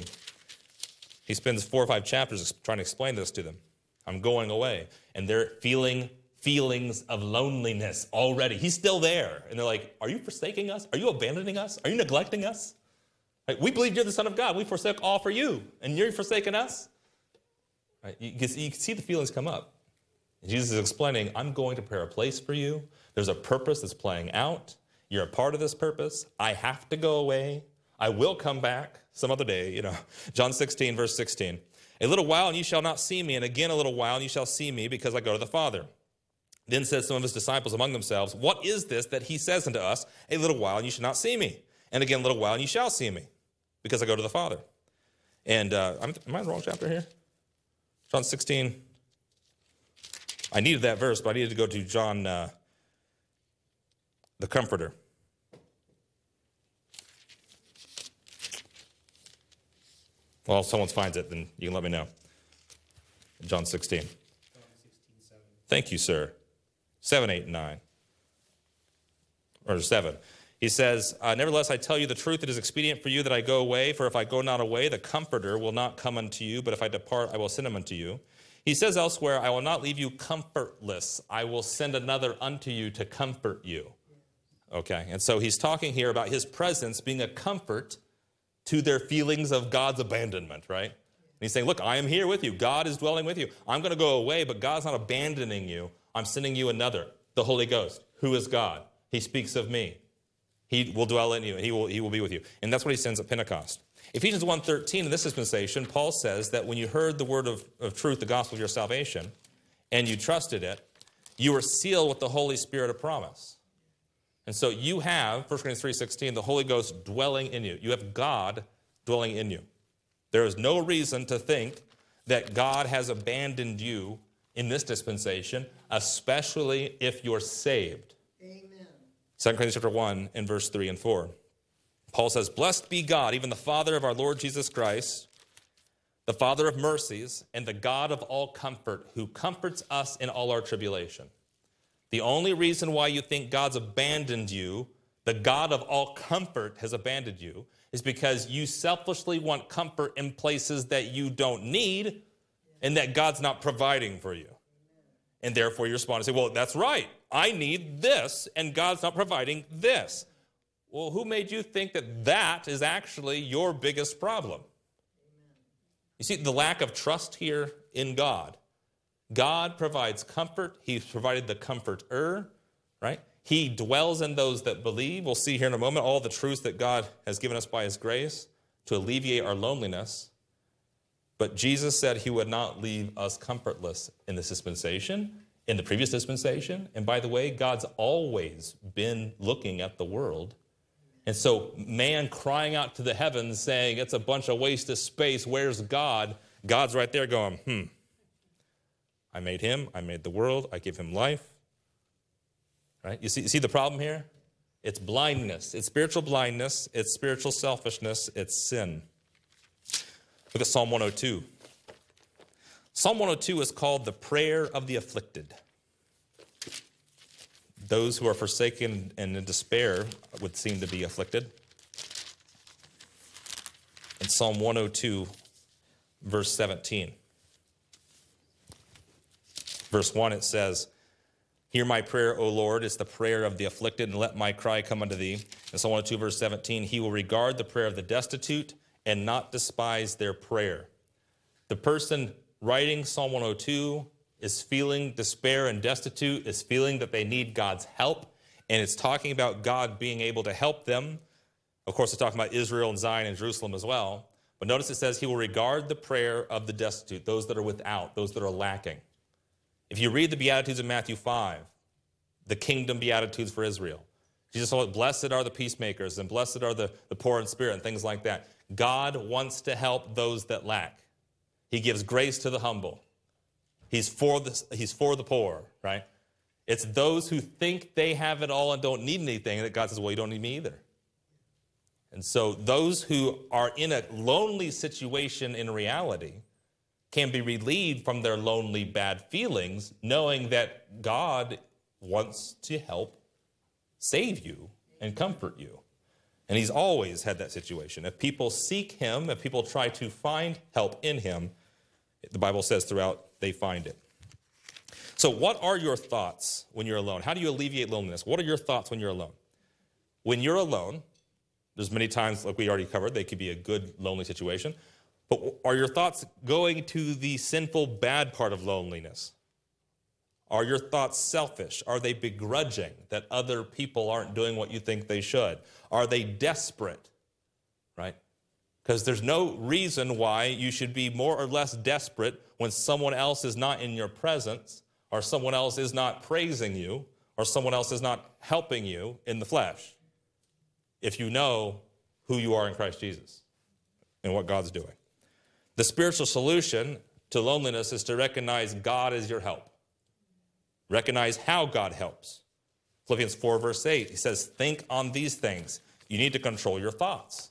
he spends four or five chapters trying to explain this to them. I'm going away. And they're feeling feelings of loneliness already. He's still there. And they're like, are you forsaking us? Are you abandoning us? Are you neglecting us? Like, we believe you're the Son of God. We forsake all for you. And you're forsaking us? Right? You, can see, you can see the feelings come up. And Jesus is explaining, I'm going to prepare a place for you. There's a purpose that's playing out. You're a part of this purpose. I have to go away. I will come back some other day, you know. John sixteen, verse sixteen. A little while and you shall not see me, and again a little while and you shall see me, because I go to the Father. Then said some of his disciples among themselves, what is this that he says unto us, a little while and you shall not see me, and again a little while and you shall see me, because I go to the Father. And uh, I'm, am I in the wrong chapter here? John sixteen. I needed that verse, but I needed to go to John, uh, the Comforter. Well, if someone finds it, then you can let me know. John sixteen. John sixteen, seven. Thank you, sir. seven, eight, and nine. Or seven. He says, uh, nevertheless, I tell you the truth, it is expedient for you that I go away, for if I go not away, the Comforter will not come unto you, but if I depart, I will send him unto you. He says elsewhere, I will not leave you comfortless. I will send another unto you to comfort you. Okay, and so he's talking here about his presence being a comfort to their feelings of God's abandonment, right? And he's saying, look, I am here with you. God is dwelling with you. I'm going to go away, but God's not abandoning you. I'm sending you another, the Holy Ghost, who is God. He speaks of me. He will dwell in you, and he will, he will be with you. And that's what he sends at Pentecost. Ephesians one thirteen, in this dispensation, Paul says that when you heard the word of, of truth, the gospel of your salvation, and you trusted it, you were sealed with the Holy Spirit of promise. And so you have, First Corinthians three sixteen, the Holy Ghost dwelling in you. You have God dwelling in you. There is no reason to think that God has abandoned you in this dispensation, especially if you're saved. Amen. Second Corinthians chapter one and verse three and four. Paul says, "Blessed be God, even the Father of our Lord Jesus Christ, the Father of mercies, and the God of all comfort, who comforts us in all our tribulation." The only reason why you think God's abandoned you, the God of all comfort has abandoned you, is because you selfishly want comfort in places that you don't need and that God's not providing for you. And therefore you respond and say, well, that's right. I need this, and God's not providing this. Well, who made you think that that is actually your biggest problem? You see, the lack of trust here in God. God provides comfort. He's provided the comforter, right? He dwells in those that believe. We'll see here in a moment all the truths that God has given us by his grace to alleviate our loneliness. But Jesus said he would not leave us comfortless in this dispensation, in the previous dispensation. And by the way, God's always been looking at the world. And so man crying out to the heavens saying, it's a bunch of waste of space, where's God? God's right there going, hmm, I made him, I made the world, I give him life. Right? You see, you see the problem here? It's blindness. It's spiritual blindness. It's spiritual selfishness. It's sin. Look at Psalm one oh two. Psalm one oh two is called the prayer of the afflicted. Those who are forsaken and in despair would seem to be afflicted. In Psalm one oh two, verse seventeen. Verse one, it says, hear my prayer, O Lord, it's the prayer of the afflicted, and let my cry come unto thee. In Psalm one oh two, verse seventeen, he will regard the prayer of the destitute and not despise their prayer. The person writing Psalm one oh two is feeling despair and destitute, is feeling that they need God's help, and it's talking about God being able to help them. Of course, it's talking about Israel and Zion and Jerusalem as well. But notice it says he will regard the prayer of the destitute, those that are without, those that are lacking. If you read the Beatitudes in Matthew five, the kingdom Beatitudes for Israel, Jesus told, blessed are the peacemakers, and blessed are the, the poor in spirit, and things like that. God wants to help those that lack. He gives grace to the humble. He's for the, he's for the poor, right? It's those who think they have it all and don't need anything that God says, well, you don't need me either. And so those who are in a lonely situation in reality can be relieved from their lonely, bad feelings, knowing that God wants to help save you and comfort you. And he's always had that situation. If people seek him, if people try to find help in him, the Bible says throughout, they find it. So what are your thoughts when you're alone? How do you alleviate loneliness? What are your thoughts when you're alone? When you're alone, there's many times, like we already covered, they could be a good, lonely situation. But are your thoughts going to the sinful, bad part of loneliness? Are your thoughts selfish? Are they begrudging that other people aren't doing what you think they should? Are they desperate, right? Because there's no reason why you should be more or less desperate when someone else is not in your presence, or someone else is not praising you, or someone else is not helping you in the flesh, if you know who you are in Christ Jesus and what God's doing. The spiritual solution to loneliness is to recognize God as your help. Recognize how God helps. Philippians four, verse eight, he says, think on these things. You need to control your thoughts.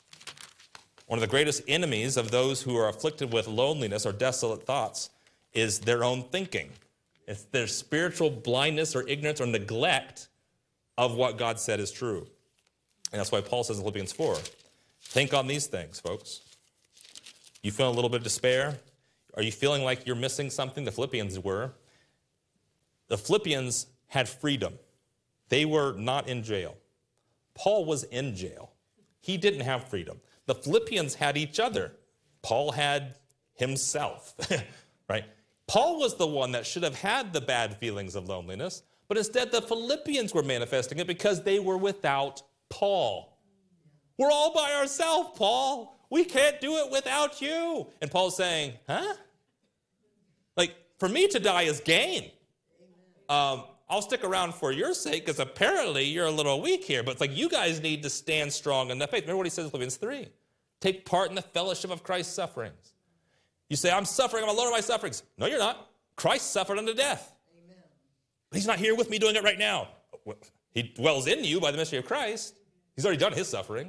One of the greatest enemies of those who are afflicted with loneliness or desolate thoughts is their own thinking. It's their spiritual blindness or ignorance or neglect of what God said is true. And that's why Paul says in Philippians four, think on these things, folks. You feel a little bit of despair? Are you feeling like you're missing something? The Philippians were. The Philippians had freedom. They were not in jail. Paul was in jail. He didn't have freedom. The Philippians had each other. Paul had himself, right? Paul was the one that should have had the bad feelings of loneliness, but instead the Philippians were manifesting it because they were without Paul. We're all by ourselves, Paul. We can't do it without you. And Paul's saying, huh? Like, for me to die is gain. Um, I'll stick around for your sake because apparently you're a little weak here. But it's like you guys need to stand strong in the faith. Remember what he says in Philippians three. Take part in the fellowship of Christ's sufferings. You say, I'm suffering. I'm alone in my sufferings. No, you're not. Christ suffered unto death. Amen. But he's not here with me doing it right now. He dwells in you by the mystery of Christ. He's already done his suffering.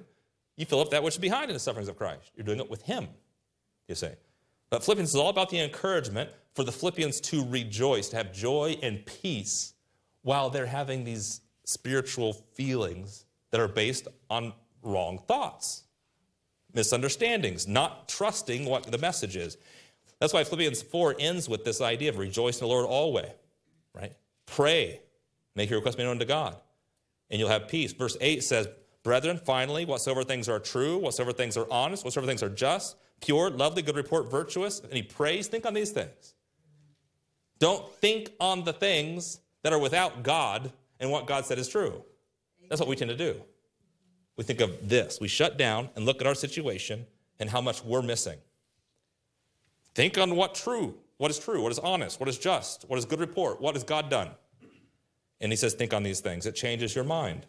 You fill up that which is behind in the sufferings of Christ. You're doing it with him, you say. But Philippians is all about the encouragement for the Philippians to rejoice, to have joy and peace while they're having these spiritual feelings that are based on wrong thoughts, misunderstandings, not trusting what the message is. That's why Philippians four ends with this idea of rejoice in the Lord always, right? Pray, make your request be known to God, and you'll have peace. Verse eight says, brethren, finally, whatsoever things are true, whatsoever things are honest, whatsoever things are just, pure, lovely, good report, virtuous, any praise, think on these things. Don't think on the things that are without God and what God said is true. That's what we tend to do. We think of this. We shut down and look at our situation and how much we're missing. Think on what true, what is true, what is honest, what is just, what is good report, what has God done? And he says, think on these things. It changes your mind.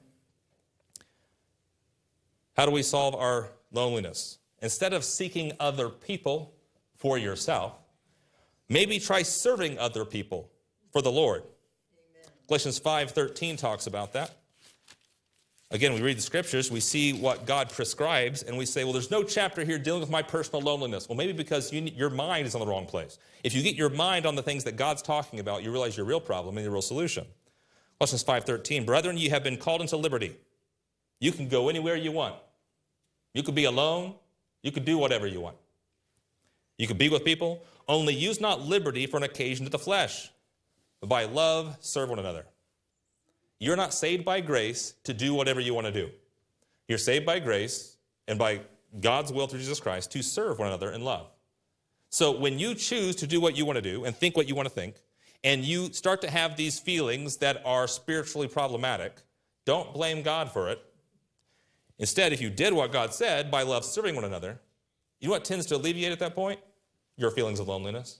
How do we solve our loneliness? Instead of seeking other people for yourself, maybe try serving other people for the Lord. Amen. Galatians five thirteen talks about that. Again, we read the scriptures, we see what God prescribes, and we say, well, there's no chapter here dealing with my personal loneliness. Well, maybe because you, your mind is on the wrong place. If you get your mind on the things that God's talking about, you realize your real problem and your real solution. Galatians five thirteen, brethren, you have been called into liberty. You can go anywhere you want. You could be alone. You could do whatever you want. You could be with people. Only use not liberty for an occasion to the flesh, but by love serve one another. You're not saved by grace to do whatever you want to do. You're saved by grace and by God's will through Jesus Christ to serve one another in love. So when you choose to do what you want to do and think what you want to think, and you start to have these feelings that are spiritually problematic, don't blame God for it. Instead, if you did what God said by love serving one another, you know what tends to alleviate at that point? Your feelings of loneliness.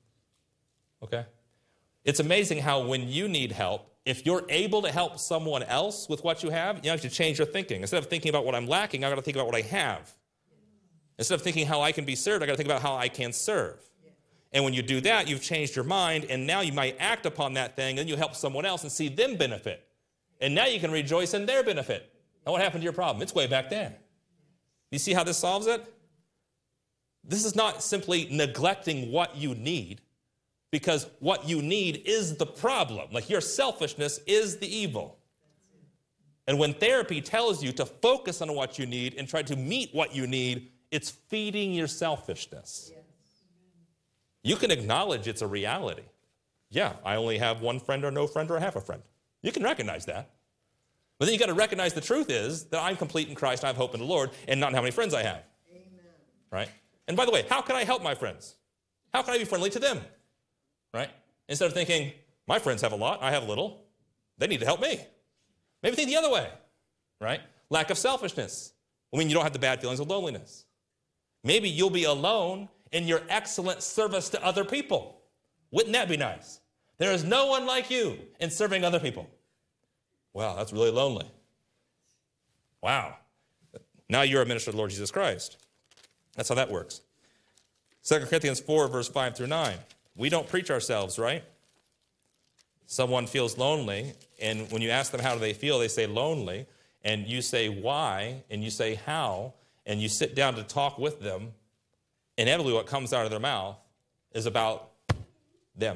Okay? It's amazing how when you need help, if you're able to help someone else with what you have, you have to change your thinking. Instead of thinking about what I'm lacking, I've got to think about what I have. Instead of thinking how I can be served, I've got to think about how I can serve. And when you do that, you've changed your mind, and now you might act upon that thing, and you help someone else and see them benefit. And now you can rejoice in their benefit. Now what happened to your problem? It's way back there. You see how this solves it? This is not simply neglecting what you need, because what you need is the problem. Like your selfishness is the evil. And when therapy tells you to focus on what you need and try to meet what you need, it's feeding your selfishness. Yes. You can acknowledge it's a reality. Yeah, I only have one friend or no friend or half a friend. You can recognize that. But then you got to recognize the truth is that I'm complete in Christ, I have hope in the Lord, and not in how many friends I have. Amen. Right? And by the way, how can I help my friends? How can I be friendly to them? Right? Instead of thinking, my friends have a lot, I have little, they need to help me. Maybe think the other way. Right? Lack of selfishness. I mean, you don't have the bad feelings of loneliness. Maybe you'll be alone in your excellent service to other people. Wouldn't that be nice? There is no one like you in serving other people. Wow, that's really lonely. Wow. Now you're a minister of the Lord Jesus Christ. That's how that works. Second Corinthians four, verse five through nine. We don't preach ourselves, right? Someone feels lonely, and when you ask them how do they feel, they say lonely, and you say why, and you say how, and you sit down to talk with them, inevitably what comes out of their mouth is about them.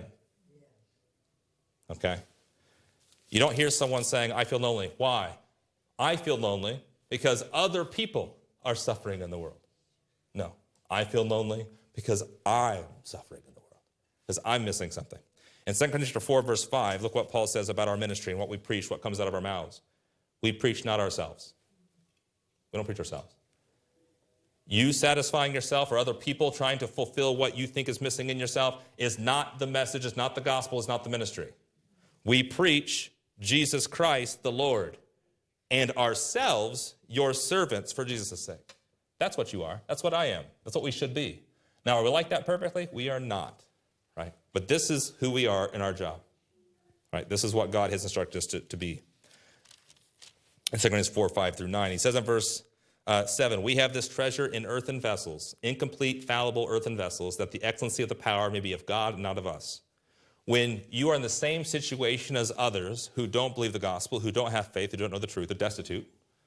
Okay? You don't hear someone saying, I feel lonely. Why? I feel lonely because other people are suffering in the world. No, I feel lonely because I'm suffering in the world, because I'm missing something. In Second Corinthians four, verse five, look what Paul says about our ministry and what we preach, what comes out of our mouths. We preach not ourselves. We don't preach ourselves. You satisfying yourself or other people trying to fulfill what you think is missing in yourself is not the message, it's not the gospel, it's not the ministry. We preach Jesus Christ the Lord and ourselves your servants for Jesus' sake. That's what you are. That's what I am. That's what we should be. Now, are we like that perfectly? We are not, right? But this is who we are in our job, right? This is what God has instructed us to, to be. In Second Corinthians four, five through nine, he says in verse uh, seven, we have this treasure in earthen vessels, incomplete, fallible earthen vessels, that the excellency of the power may be of God and not of us. When you are in the same situation as others who don't believe the gospel, who don't have faith, who don't know the truth, are destitute,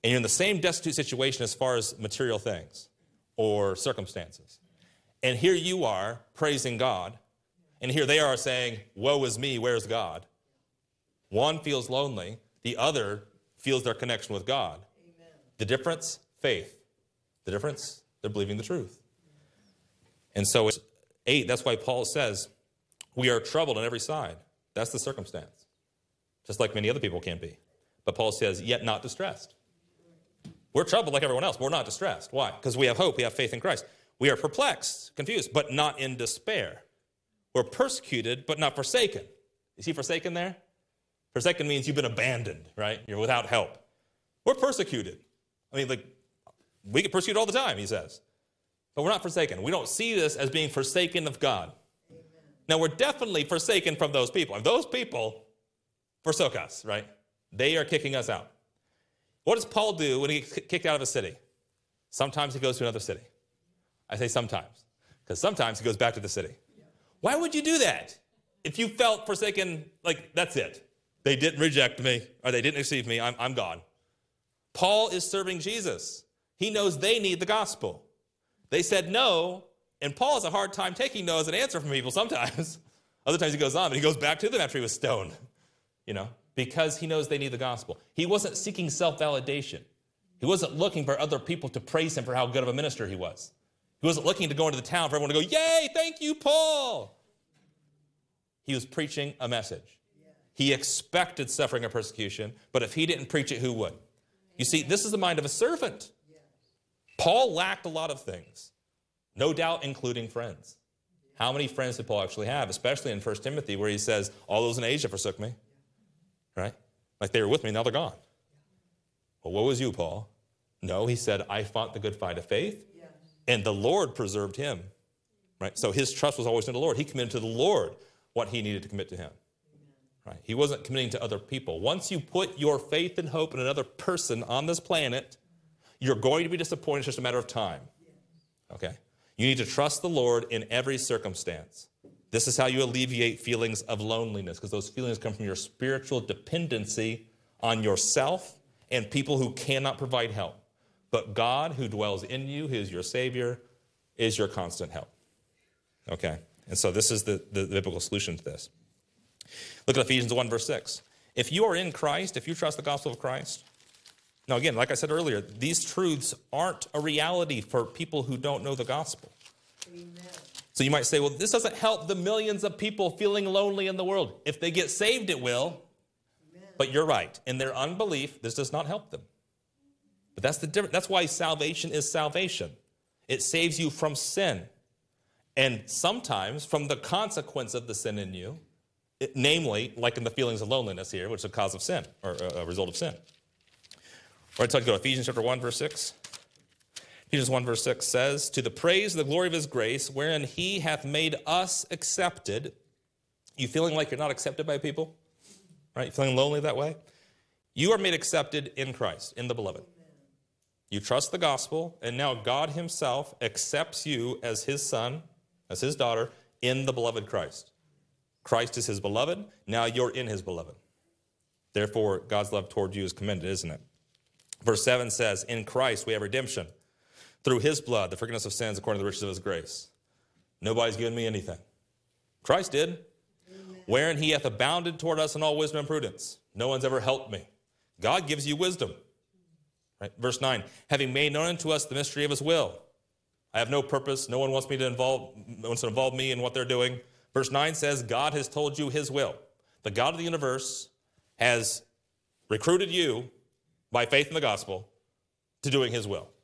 and you're in the same destitute situation as far as material things or circumstances. And here you are praising God, and here they are saying, woe is me, where's God? One feels lonely, the other feels their connection with God. Amen. The difference, faith. The difference, they're believing the truth. And so it's eight, that's why Paul says, we are troubled on every side. That's the circumstance. Just like many other people can be. But Paul says, yet not distressed. We're troubled like everyone else, but we're not distressed. Why? Because we have hope, we have faith in Christ. We are perplexed, confused, but not in despair. We're persecuted, but not forsaken. You see forsaken there? Forsaken means you've been abandoned, right? You're without help. We're persecuted. I mean, like, we get persecuted all the time, he says. But we're not forsaken. We don't see this as being forsaken of God. Amen. Now, we're definitely forsaken from those people. If those people forsook us, right? They are kicking us out. What does Paul do when he gets kicked out of a city? Sometimes he goes to another city. I say sometimes, because sometimes he goes back to the city. Why would you do that? If you felt forsaken, like, that's it. They didn't reject me, or they didn't receive me, I'm, I'm gone. Paul is serving Jesus. He knows they need the gospel. They said no, and Paul has a hard time taking no as an answer from people sometimes. Other times he goes on, but he goes back to them after he was stoned, you know, because he knows they need the gospel. He wasn't seeking self-validation. He wasn't looking for other people to praise him for how good of a minister he was. He wasn't looking to go into the town for everyone to go, yay, thank you, Paul. He was preaching a message. He expected suffering or persecution, but if he didn't preach it, who would? You see, this is the mind of a servant. Paul lacked a lot of things, no doubt including friends. How many friends did Paul actually have, especially in First Timothy, where he says, all those in Asia forsook me, right? Like they were with me, now they're gone. Well, what was you, Paul? No, he said, I fought the good fight of faith, and the Lord preserved him, right? So his trust was always in the Lord. He committed to the Lord what he needed to commit to him, right? He wasn't committing to other people. Once you put your faith and hope in another person on this planet, you're going to be disappointed. It's just a matter of time, okay? You need to trust the Lord in every circumstance. This is how you alleviate feelings of loneliness, because those feelings come from your spiritual dependency on yourself and people who cannot provide help. But God, who dwells in you, who is your Savior, is your constant help. Okay? And so this is the, the, the biblical solution to this. Look at Ephesians one, verse six. If you are in Christ, if you trust the gospel of Christ, now again, like I said earlier, these truths aren't a reality for people who don't know the gospel. Amen. So you might say, well, this doesn't help the millions of people feeling lonely in the world. If they get saved, it will. Amen. But you're right. In their unbelief, this does not help them. But that's the difference. That's why salvation is salvation. It saves you from sin. And sometimes from the consequence of the sin in you, it, namely, like in the feelings of loneliness here, which is a cause of sin, or a result of sin. All right, so I go to Ephesians chapter one, verse six. Ephesians one, verse six says, to the praise of the glory of his grace, wherein he hath made us accepted. You feeling like you're not accepted by people? Right? You feeling lonely that way? You are made accepted in Christ, in the beloved. You trust the gospel, and now God himself accepts you as his son, as his daughter, in the beloved Christ. Christ is his beloved. Now you're in his beloved. Therefore, God's love toward you is commended, isn't it? Verse seven says, in Christ we have redemption through his blood, the forgiveness of sins according to the riches of his grace. Nobody's given me anything. Christ did. Amen. Wherein he hath abounded toward us in all wisdom and prudence. No one's ever helped me. God gives you wisdom. Right? Verse nine, having made known unto us the mystery of his will. I have no purpose. No one wants me to involve, wants to involve me in what they're doing. Verse nine says, God has told you his will. The God of the universe has recruited you by faith in the gospel to doing his will.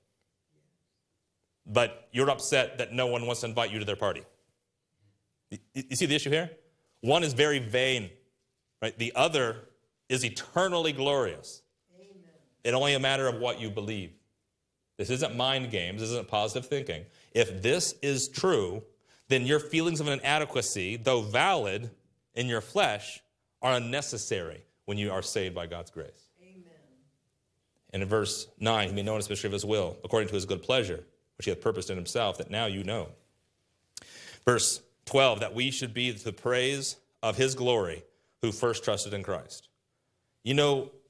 But you're upset that no one wants to invite you to their party. You see the issue here? One is very vain, right? The other is eternally glorious. Amen. It's only a matter of what you believe. This isn't mind games. This isn't positive thinking. If this is true, then your feelings of inadequacy, though valid in your flesh, are unnecessary when you are saved by God's grace. Amen. And in verse nine, he made known the mystery of his will, according to his good pleasure, which he hath purposed in himself, that now you know. Verse twelve, that we should be to the praise of his glory, who first trusted in Christ. You know,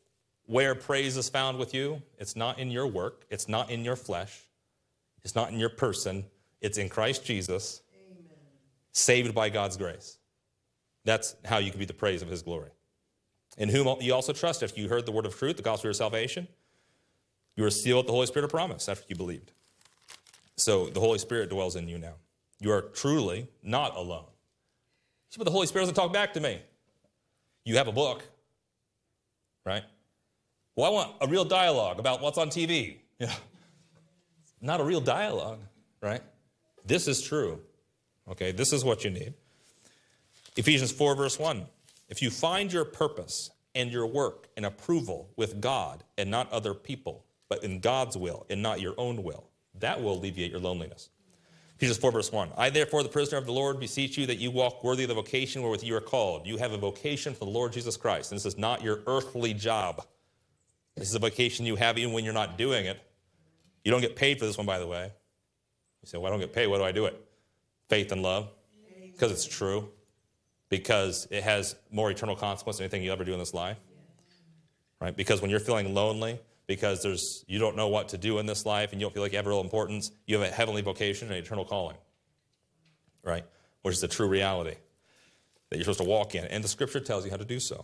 where praise is found with you, it's not in your work. It's not in your flesh. It's not in your person. It's in Christ Jesus, Amen. Saved by God's grace. That's how you can be the praise of his glory. In whom you also trust after you heard the word of truth, the gospel of your salvation. You are sealed with the Holy Spirit of promise after you believed. So the Holy Spirit dwells in you now. You are truly not alone. See, but the Holy Spirit doesn't talk back to me. You have a book, right? Well, I want a real dialogue about what's on T V. Yeah. Not a real dialogue, right? This is true. Okay, this is what you need. Ephesians four, verse one. If you find your purpose and your work and approval with God and not other people, but in God's will and not your own will, that will alleviate your loneliness. Ephesians four, verse one. I, therefore, the prisoner of the Lord, beseech you that you walk worthy of the vocation wherewith you are called. You have a vocation for the Lord Jesus Christ. And this is not your earthly job. This is a vocation you have even when you're not doing it. You don't get paid for this one, by the way. You say, well, I don't get paid. What do I do it? Faith and love. Because it's true. Because it has more eternal consequence than anything you ever do in this life. Right? Because when you're feeling lonely, because there's you don't know what to do in this life and you don't feel like you have real importance, you have a heavenly vocation and an eternal calling. Right? Which is the true reality that you're supposed to walk in. And the scripture tells you how to do so.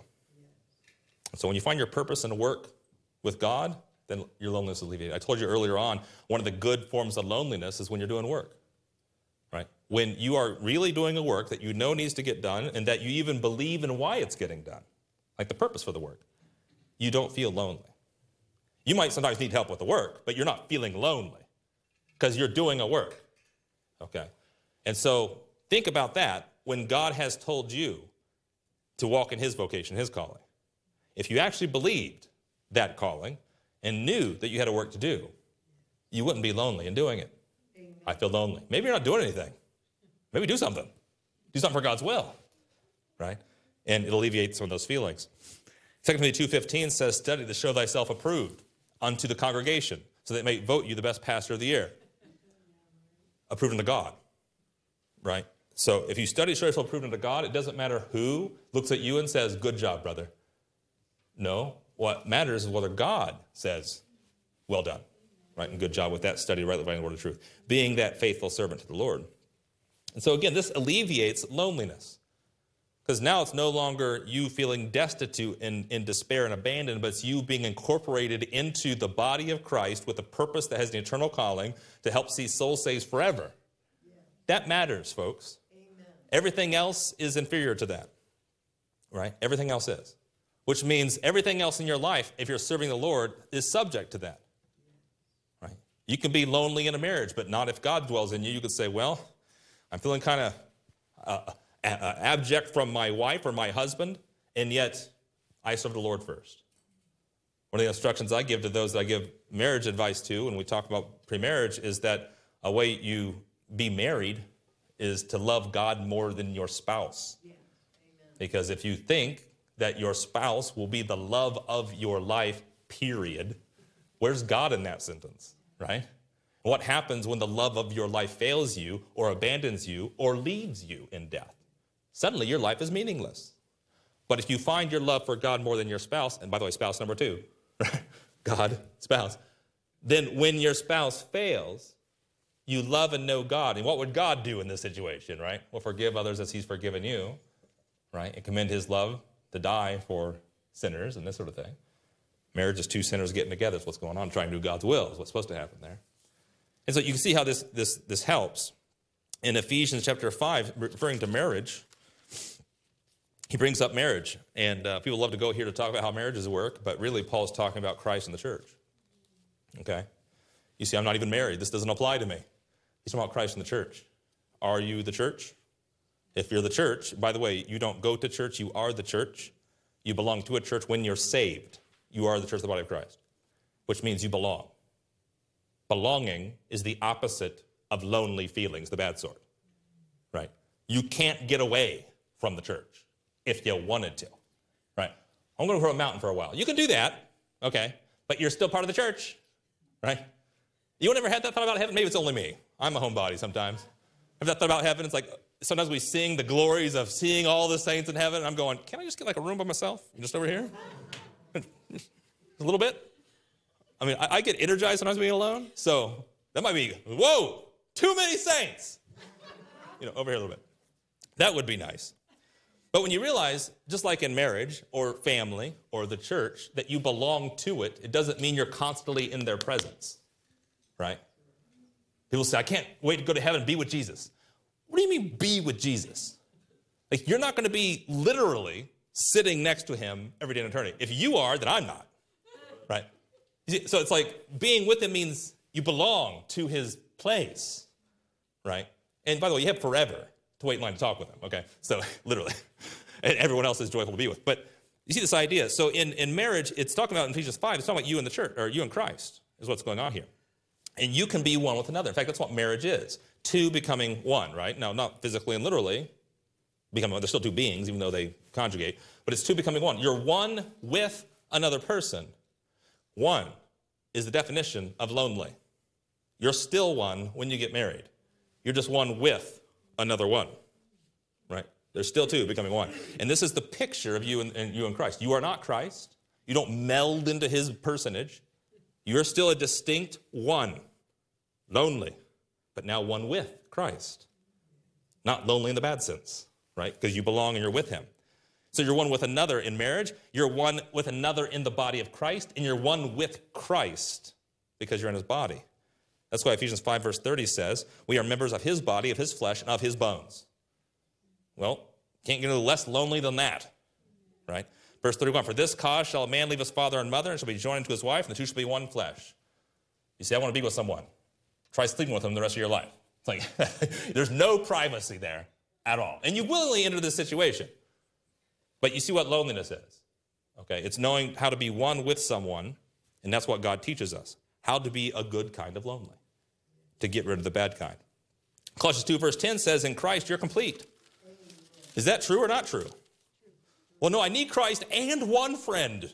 So when you find your purpose and work with God, then your loneliness is alleviated. I told you earlier on, one of the good forms of loneliness is when you're doing work. Right? When you are really doing a work that you know needs to get done and that you even believe in why it's getting done, like the purpose for the work, you don't feel lonely. You might sometimes need help with the work, but you're not feeling lonely because you're doing a work. Okay? And so think about that when God has told you to walk in his vocation, his calling. If you actually believed that calling and knew that you had a work to do, you wouldn't be lonely in doing it. Amen. I feel lonely. Maybe you're not doing anything. Maybe do something. Do something for God's will, right? And it'll alleviate some of those feelings. Second Timothy two fifteen says, study to show thyself approved unto the congregation, so that it may vote you the best pastor of the year. Approved unto God, right? So if you study to show yourself approved unto God, it doesn't matter who looks at you and says, good job, brother. No, what matters is whether God says, well done, right? And good job with that study, rightly dividing the word of truth. Being that faithful servant to the Lord. And so again, this alleviates loneliness. Because now it's no longer you feeling destitute and in despair and abandoned, but it's you being incorporated into the body of Christ with a purpose that has an eternal calling to help see souls saved forever. Yeah. That matters, folks. Amen. Everything else is inferior to that, right? Everything else is. Which means everything else in your life, if you're serving the Lord, is subject to that, right? You can be lonely in a marriage, but not if God dwells in you. You could say, well, I'm feeling kind of uh, Uh, abject from my wife or my husband, and yet I serve the Lord first. One of the instructions I give to those that I give marriage advice to, when we talk about pre-marriage, is that a way you be married is to love God more than your spouse. Yeah. Amen. Because if you think that your spouse will be the love of your life, period, where's God in that sentence, right? What happens when the love of your life fails you or abandons you or leaves you in death? Suddenly, your life is meaningless. But if you find your love for God more than your spouse, and by the way, spouse number two, God, spouse, then when your spouse fails, you love and know God. And what would God do in this situation, right? Well, forgive others as he's forgiven you, right? And commend his love to die for sinners and this sort of thing. Marriage is two sinners getting together. That's what's going on, trying to do God's will is what's supposed to happen there. And so you can see how this, this, this helps. In Ephesians chapter five, referring to marriage, he brings up marriage, and uh, people love to go here to talk about how marriages work, but really Paul's talking about Christ and the church, okay? You see, I'm not even married. This doesn't apply to me. He's talking about Christ and the church. Are you the church? If you're the church, by the way, you don't go to church, you are the church. You belong to a church when you're saved. You are the church, the body of Christ, which means you belong. Belonging is the opposite of lonely feelings, the bad sort, right? You can't get away from the church if you wanted to, right? I'm going to go to a mountain for a while. You can do that, okay, but you're still part of the church, right? You ever had that thought about heaven? Maybe it's only me. I'm a homebody sometimes. Have that thought about heaven? It's like sometimes we sing the glories of seeing all the saints in heaven, and I'm going, can I just get like a room by myself? Just over here? A little bit? I mean, I, I get energized when I'm being alone, so that might be, whoa, too many saints. You know, over here a little bit. That would be nice. But when you realize, just like in marriage or family or the church, that you belong to it, it doesn't mean you're constantly in their presence, right? People say, I can't wait to go to heaven and be with Jesus. What do you mean be with Jesus? Like, you're not going to be literally sitting next to him every day in eternity. If you are, then I'm not, right? You see, so it's like being with him means you belong to his place, right? And by the way, you have forever to wait in line to talk with him, okay? So literally, and everyone else is joyful to be with. But you see this idea. So in, in marriage, it's talking about in Ephesians five, it's talking about you and the church, or you and Christ is what's going on here. And you can be one with another. In fact, that's what marriage is. Two becoming one, right? Now, not physically and literally becoming one. They're still two beings, even though they conjugate. But it's two becoming one. You're one with another person. One is the definition of lonely. You're still one when you get married. You're just one with another one, right? There's still two becoming one. And this is the picture of you and, and you and Christ. You are not Christ. You don't meld into his personage. You're still a distinct one, lonely, but now one with Christ. Not lonely in the bad sense, right? Because you belong and you're with him. So you're one with another in marriage. You're one with another in the body of Christ. And you're one with Christ because you're in his body. That's why Ephesians five verse thirty says, we are members of his body, of his flesh, and of his bones. Well, can't get any less lonely than that, right? Verse thirty-one, for this cause shall a man leave his father and mother and shall be joined to his wife, and the two shall be one flesh. You say, I want to be with someone. Try sleeping with them the rest of your life. It's like, there's no privacy there at all. And you willingly enter this situation. But you see what loneliness is. Okay, it's knowing how to be one with someone, and that's what God teaches us. How to be a good kind of lonely. To get rid of the bad kind. Colossians two verse ten says, in Christ you're complete. Is that true or not true? Well, no, I need Christ and one friend.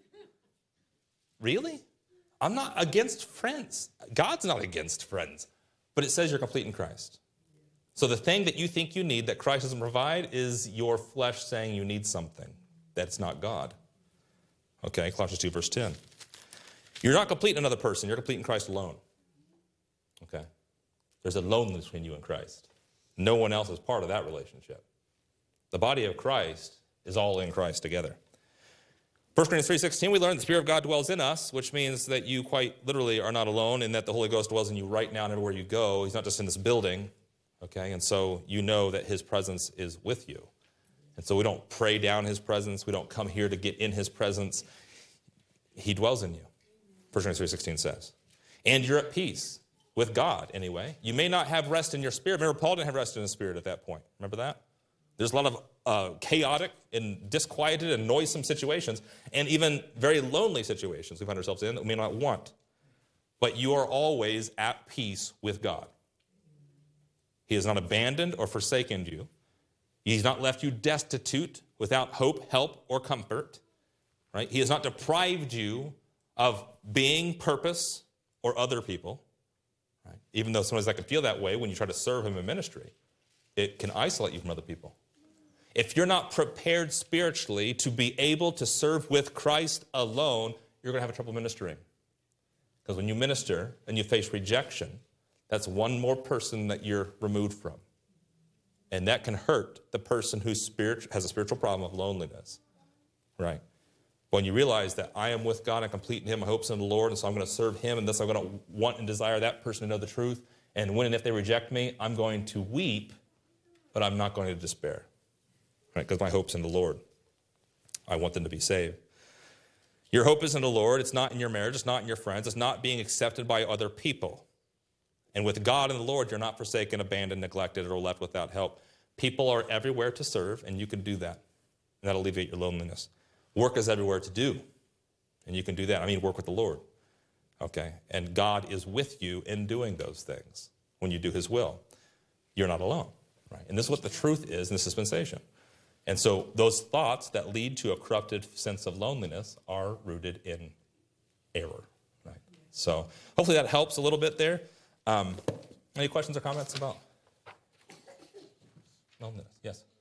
Really? I'm not against friends. God's not against friends. But it says you're complete in Christ. So the thing that you think you need that Christ doesn't provide is your flesh saying you need something. That's not God. Okay, Colossians two verse ten. You're not complete in another person. You're complete in Christ alone. Okay? There's a loneliness between you and Christ. No one else is part of that relationship. The body of Christ is all in Christ together. First Corinthians three sixteen, we learn the Spirit of God dwells in us, which means that you quite literally are not alone and that the Holy Ghost dwells in you right now and everywhere you go. He's not just in this building, okay? And so you know that his presence is with you. And so we don't pray down his presence. We don't come here to get in his presence. He dwells in you, First Corinthians three sixteen says. And you're at peace with God anyway. You may not have rest in your spirit. Remember, Paul didn't have rest in his spirit at that point. Remember that? There's a lot of uh, chaotic and disquieted and noisome situations, and even very lonely situations we find ourselves in that we may not want. But you are always at peace with God. He has not abandoned or forsaken you. He's not left you destitute without hope, help, or comfort. Right? He has not deprived you of being, purpose, or other people. Right? Even though sometimes that can feel that way when you try to serve him in ministry. It can isolate you from other people. If you're not prepared spiritually to be able to serve with Christ alone, you're going to have trouble ministering. Because when you minister and you face rejection, that's one more person that you're removed from. And that can hurt the person who spirit, has a spiritual problem of loneliness. Right? When you realize that I am with God and complete in him, my hope's in the Lord, and so I'm going to serve him, and thus I'm going to want and desire that person to know the truth. And when and if they reject me, I'm going to weep, but I'm not going to despair. Right? Because my hope's in the Lord. I want them to be saved. Your hope is in the Lord. It's not in your marriage. It's not in your friends. It's not being accepted by other people. And with God and the Lord, you're not forsaken, abandoned, neglected, or left without help. People are everywhere to serve, and you can do that. And that'll alleviate your loneliness. Work is everywhere to do, and you can do that. I mean, work with the Lord. Okay? And God is with you in doing those things when you do his will. You're not alone. Right? And this is what the truth is in this dispensation. And so those thoughts that lead to a corrupted sense of loneliness are rooted in error. Right? So hopefully that helps a little bit there. Um, any questions or comments about loneliness? Yes?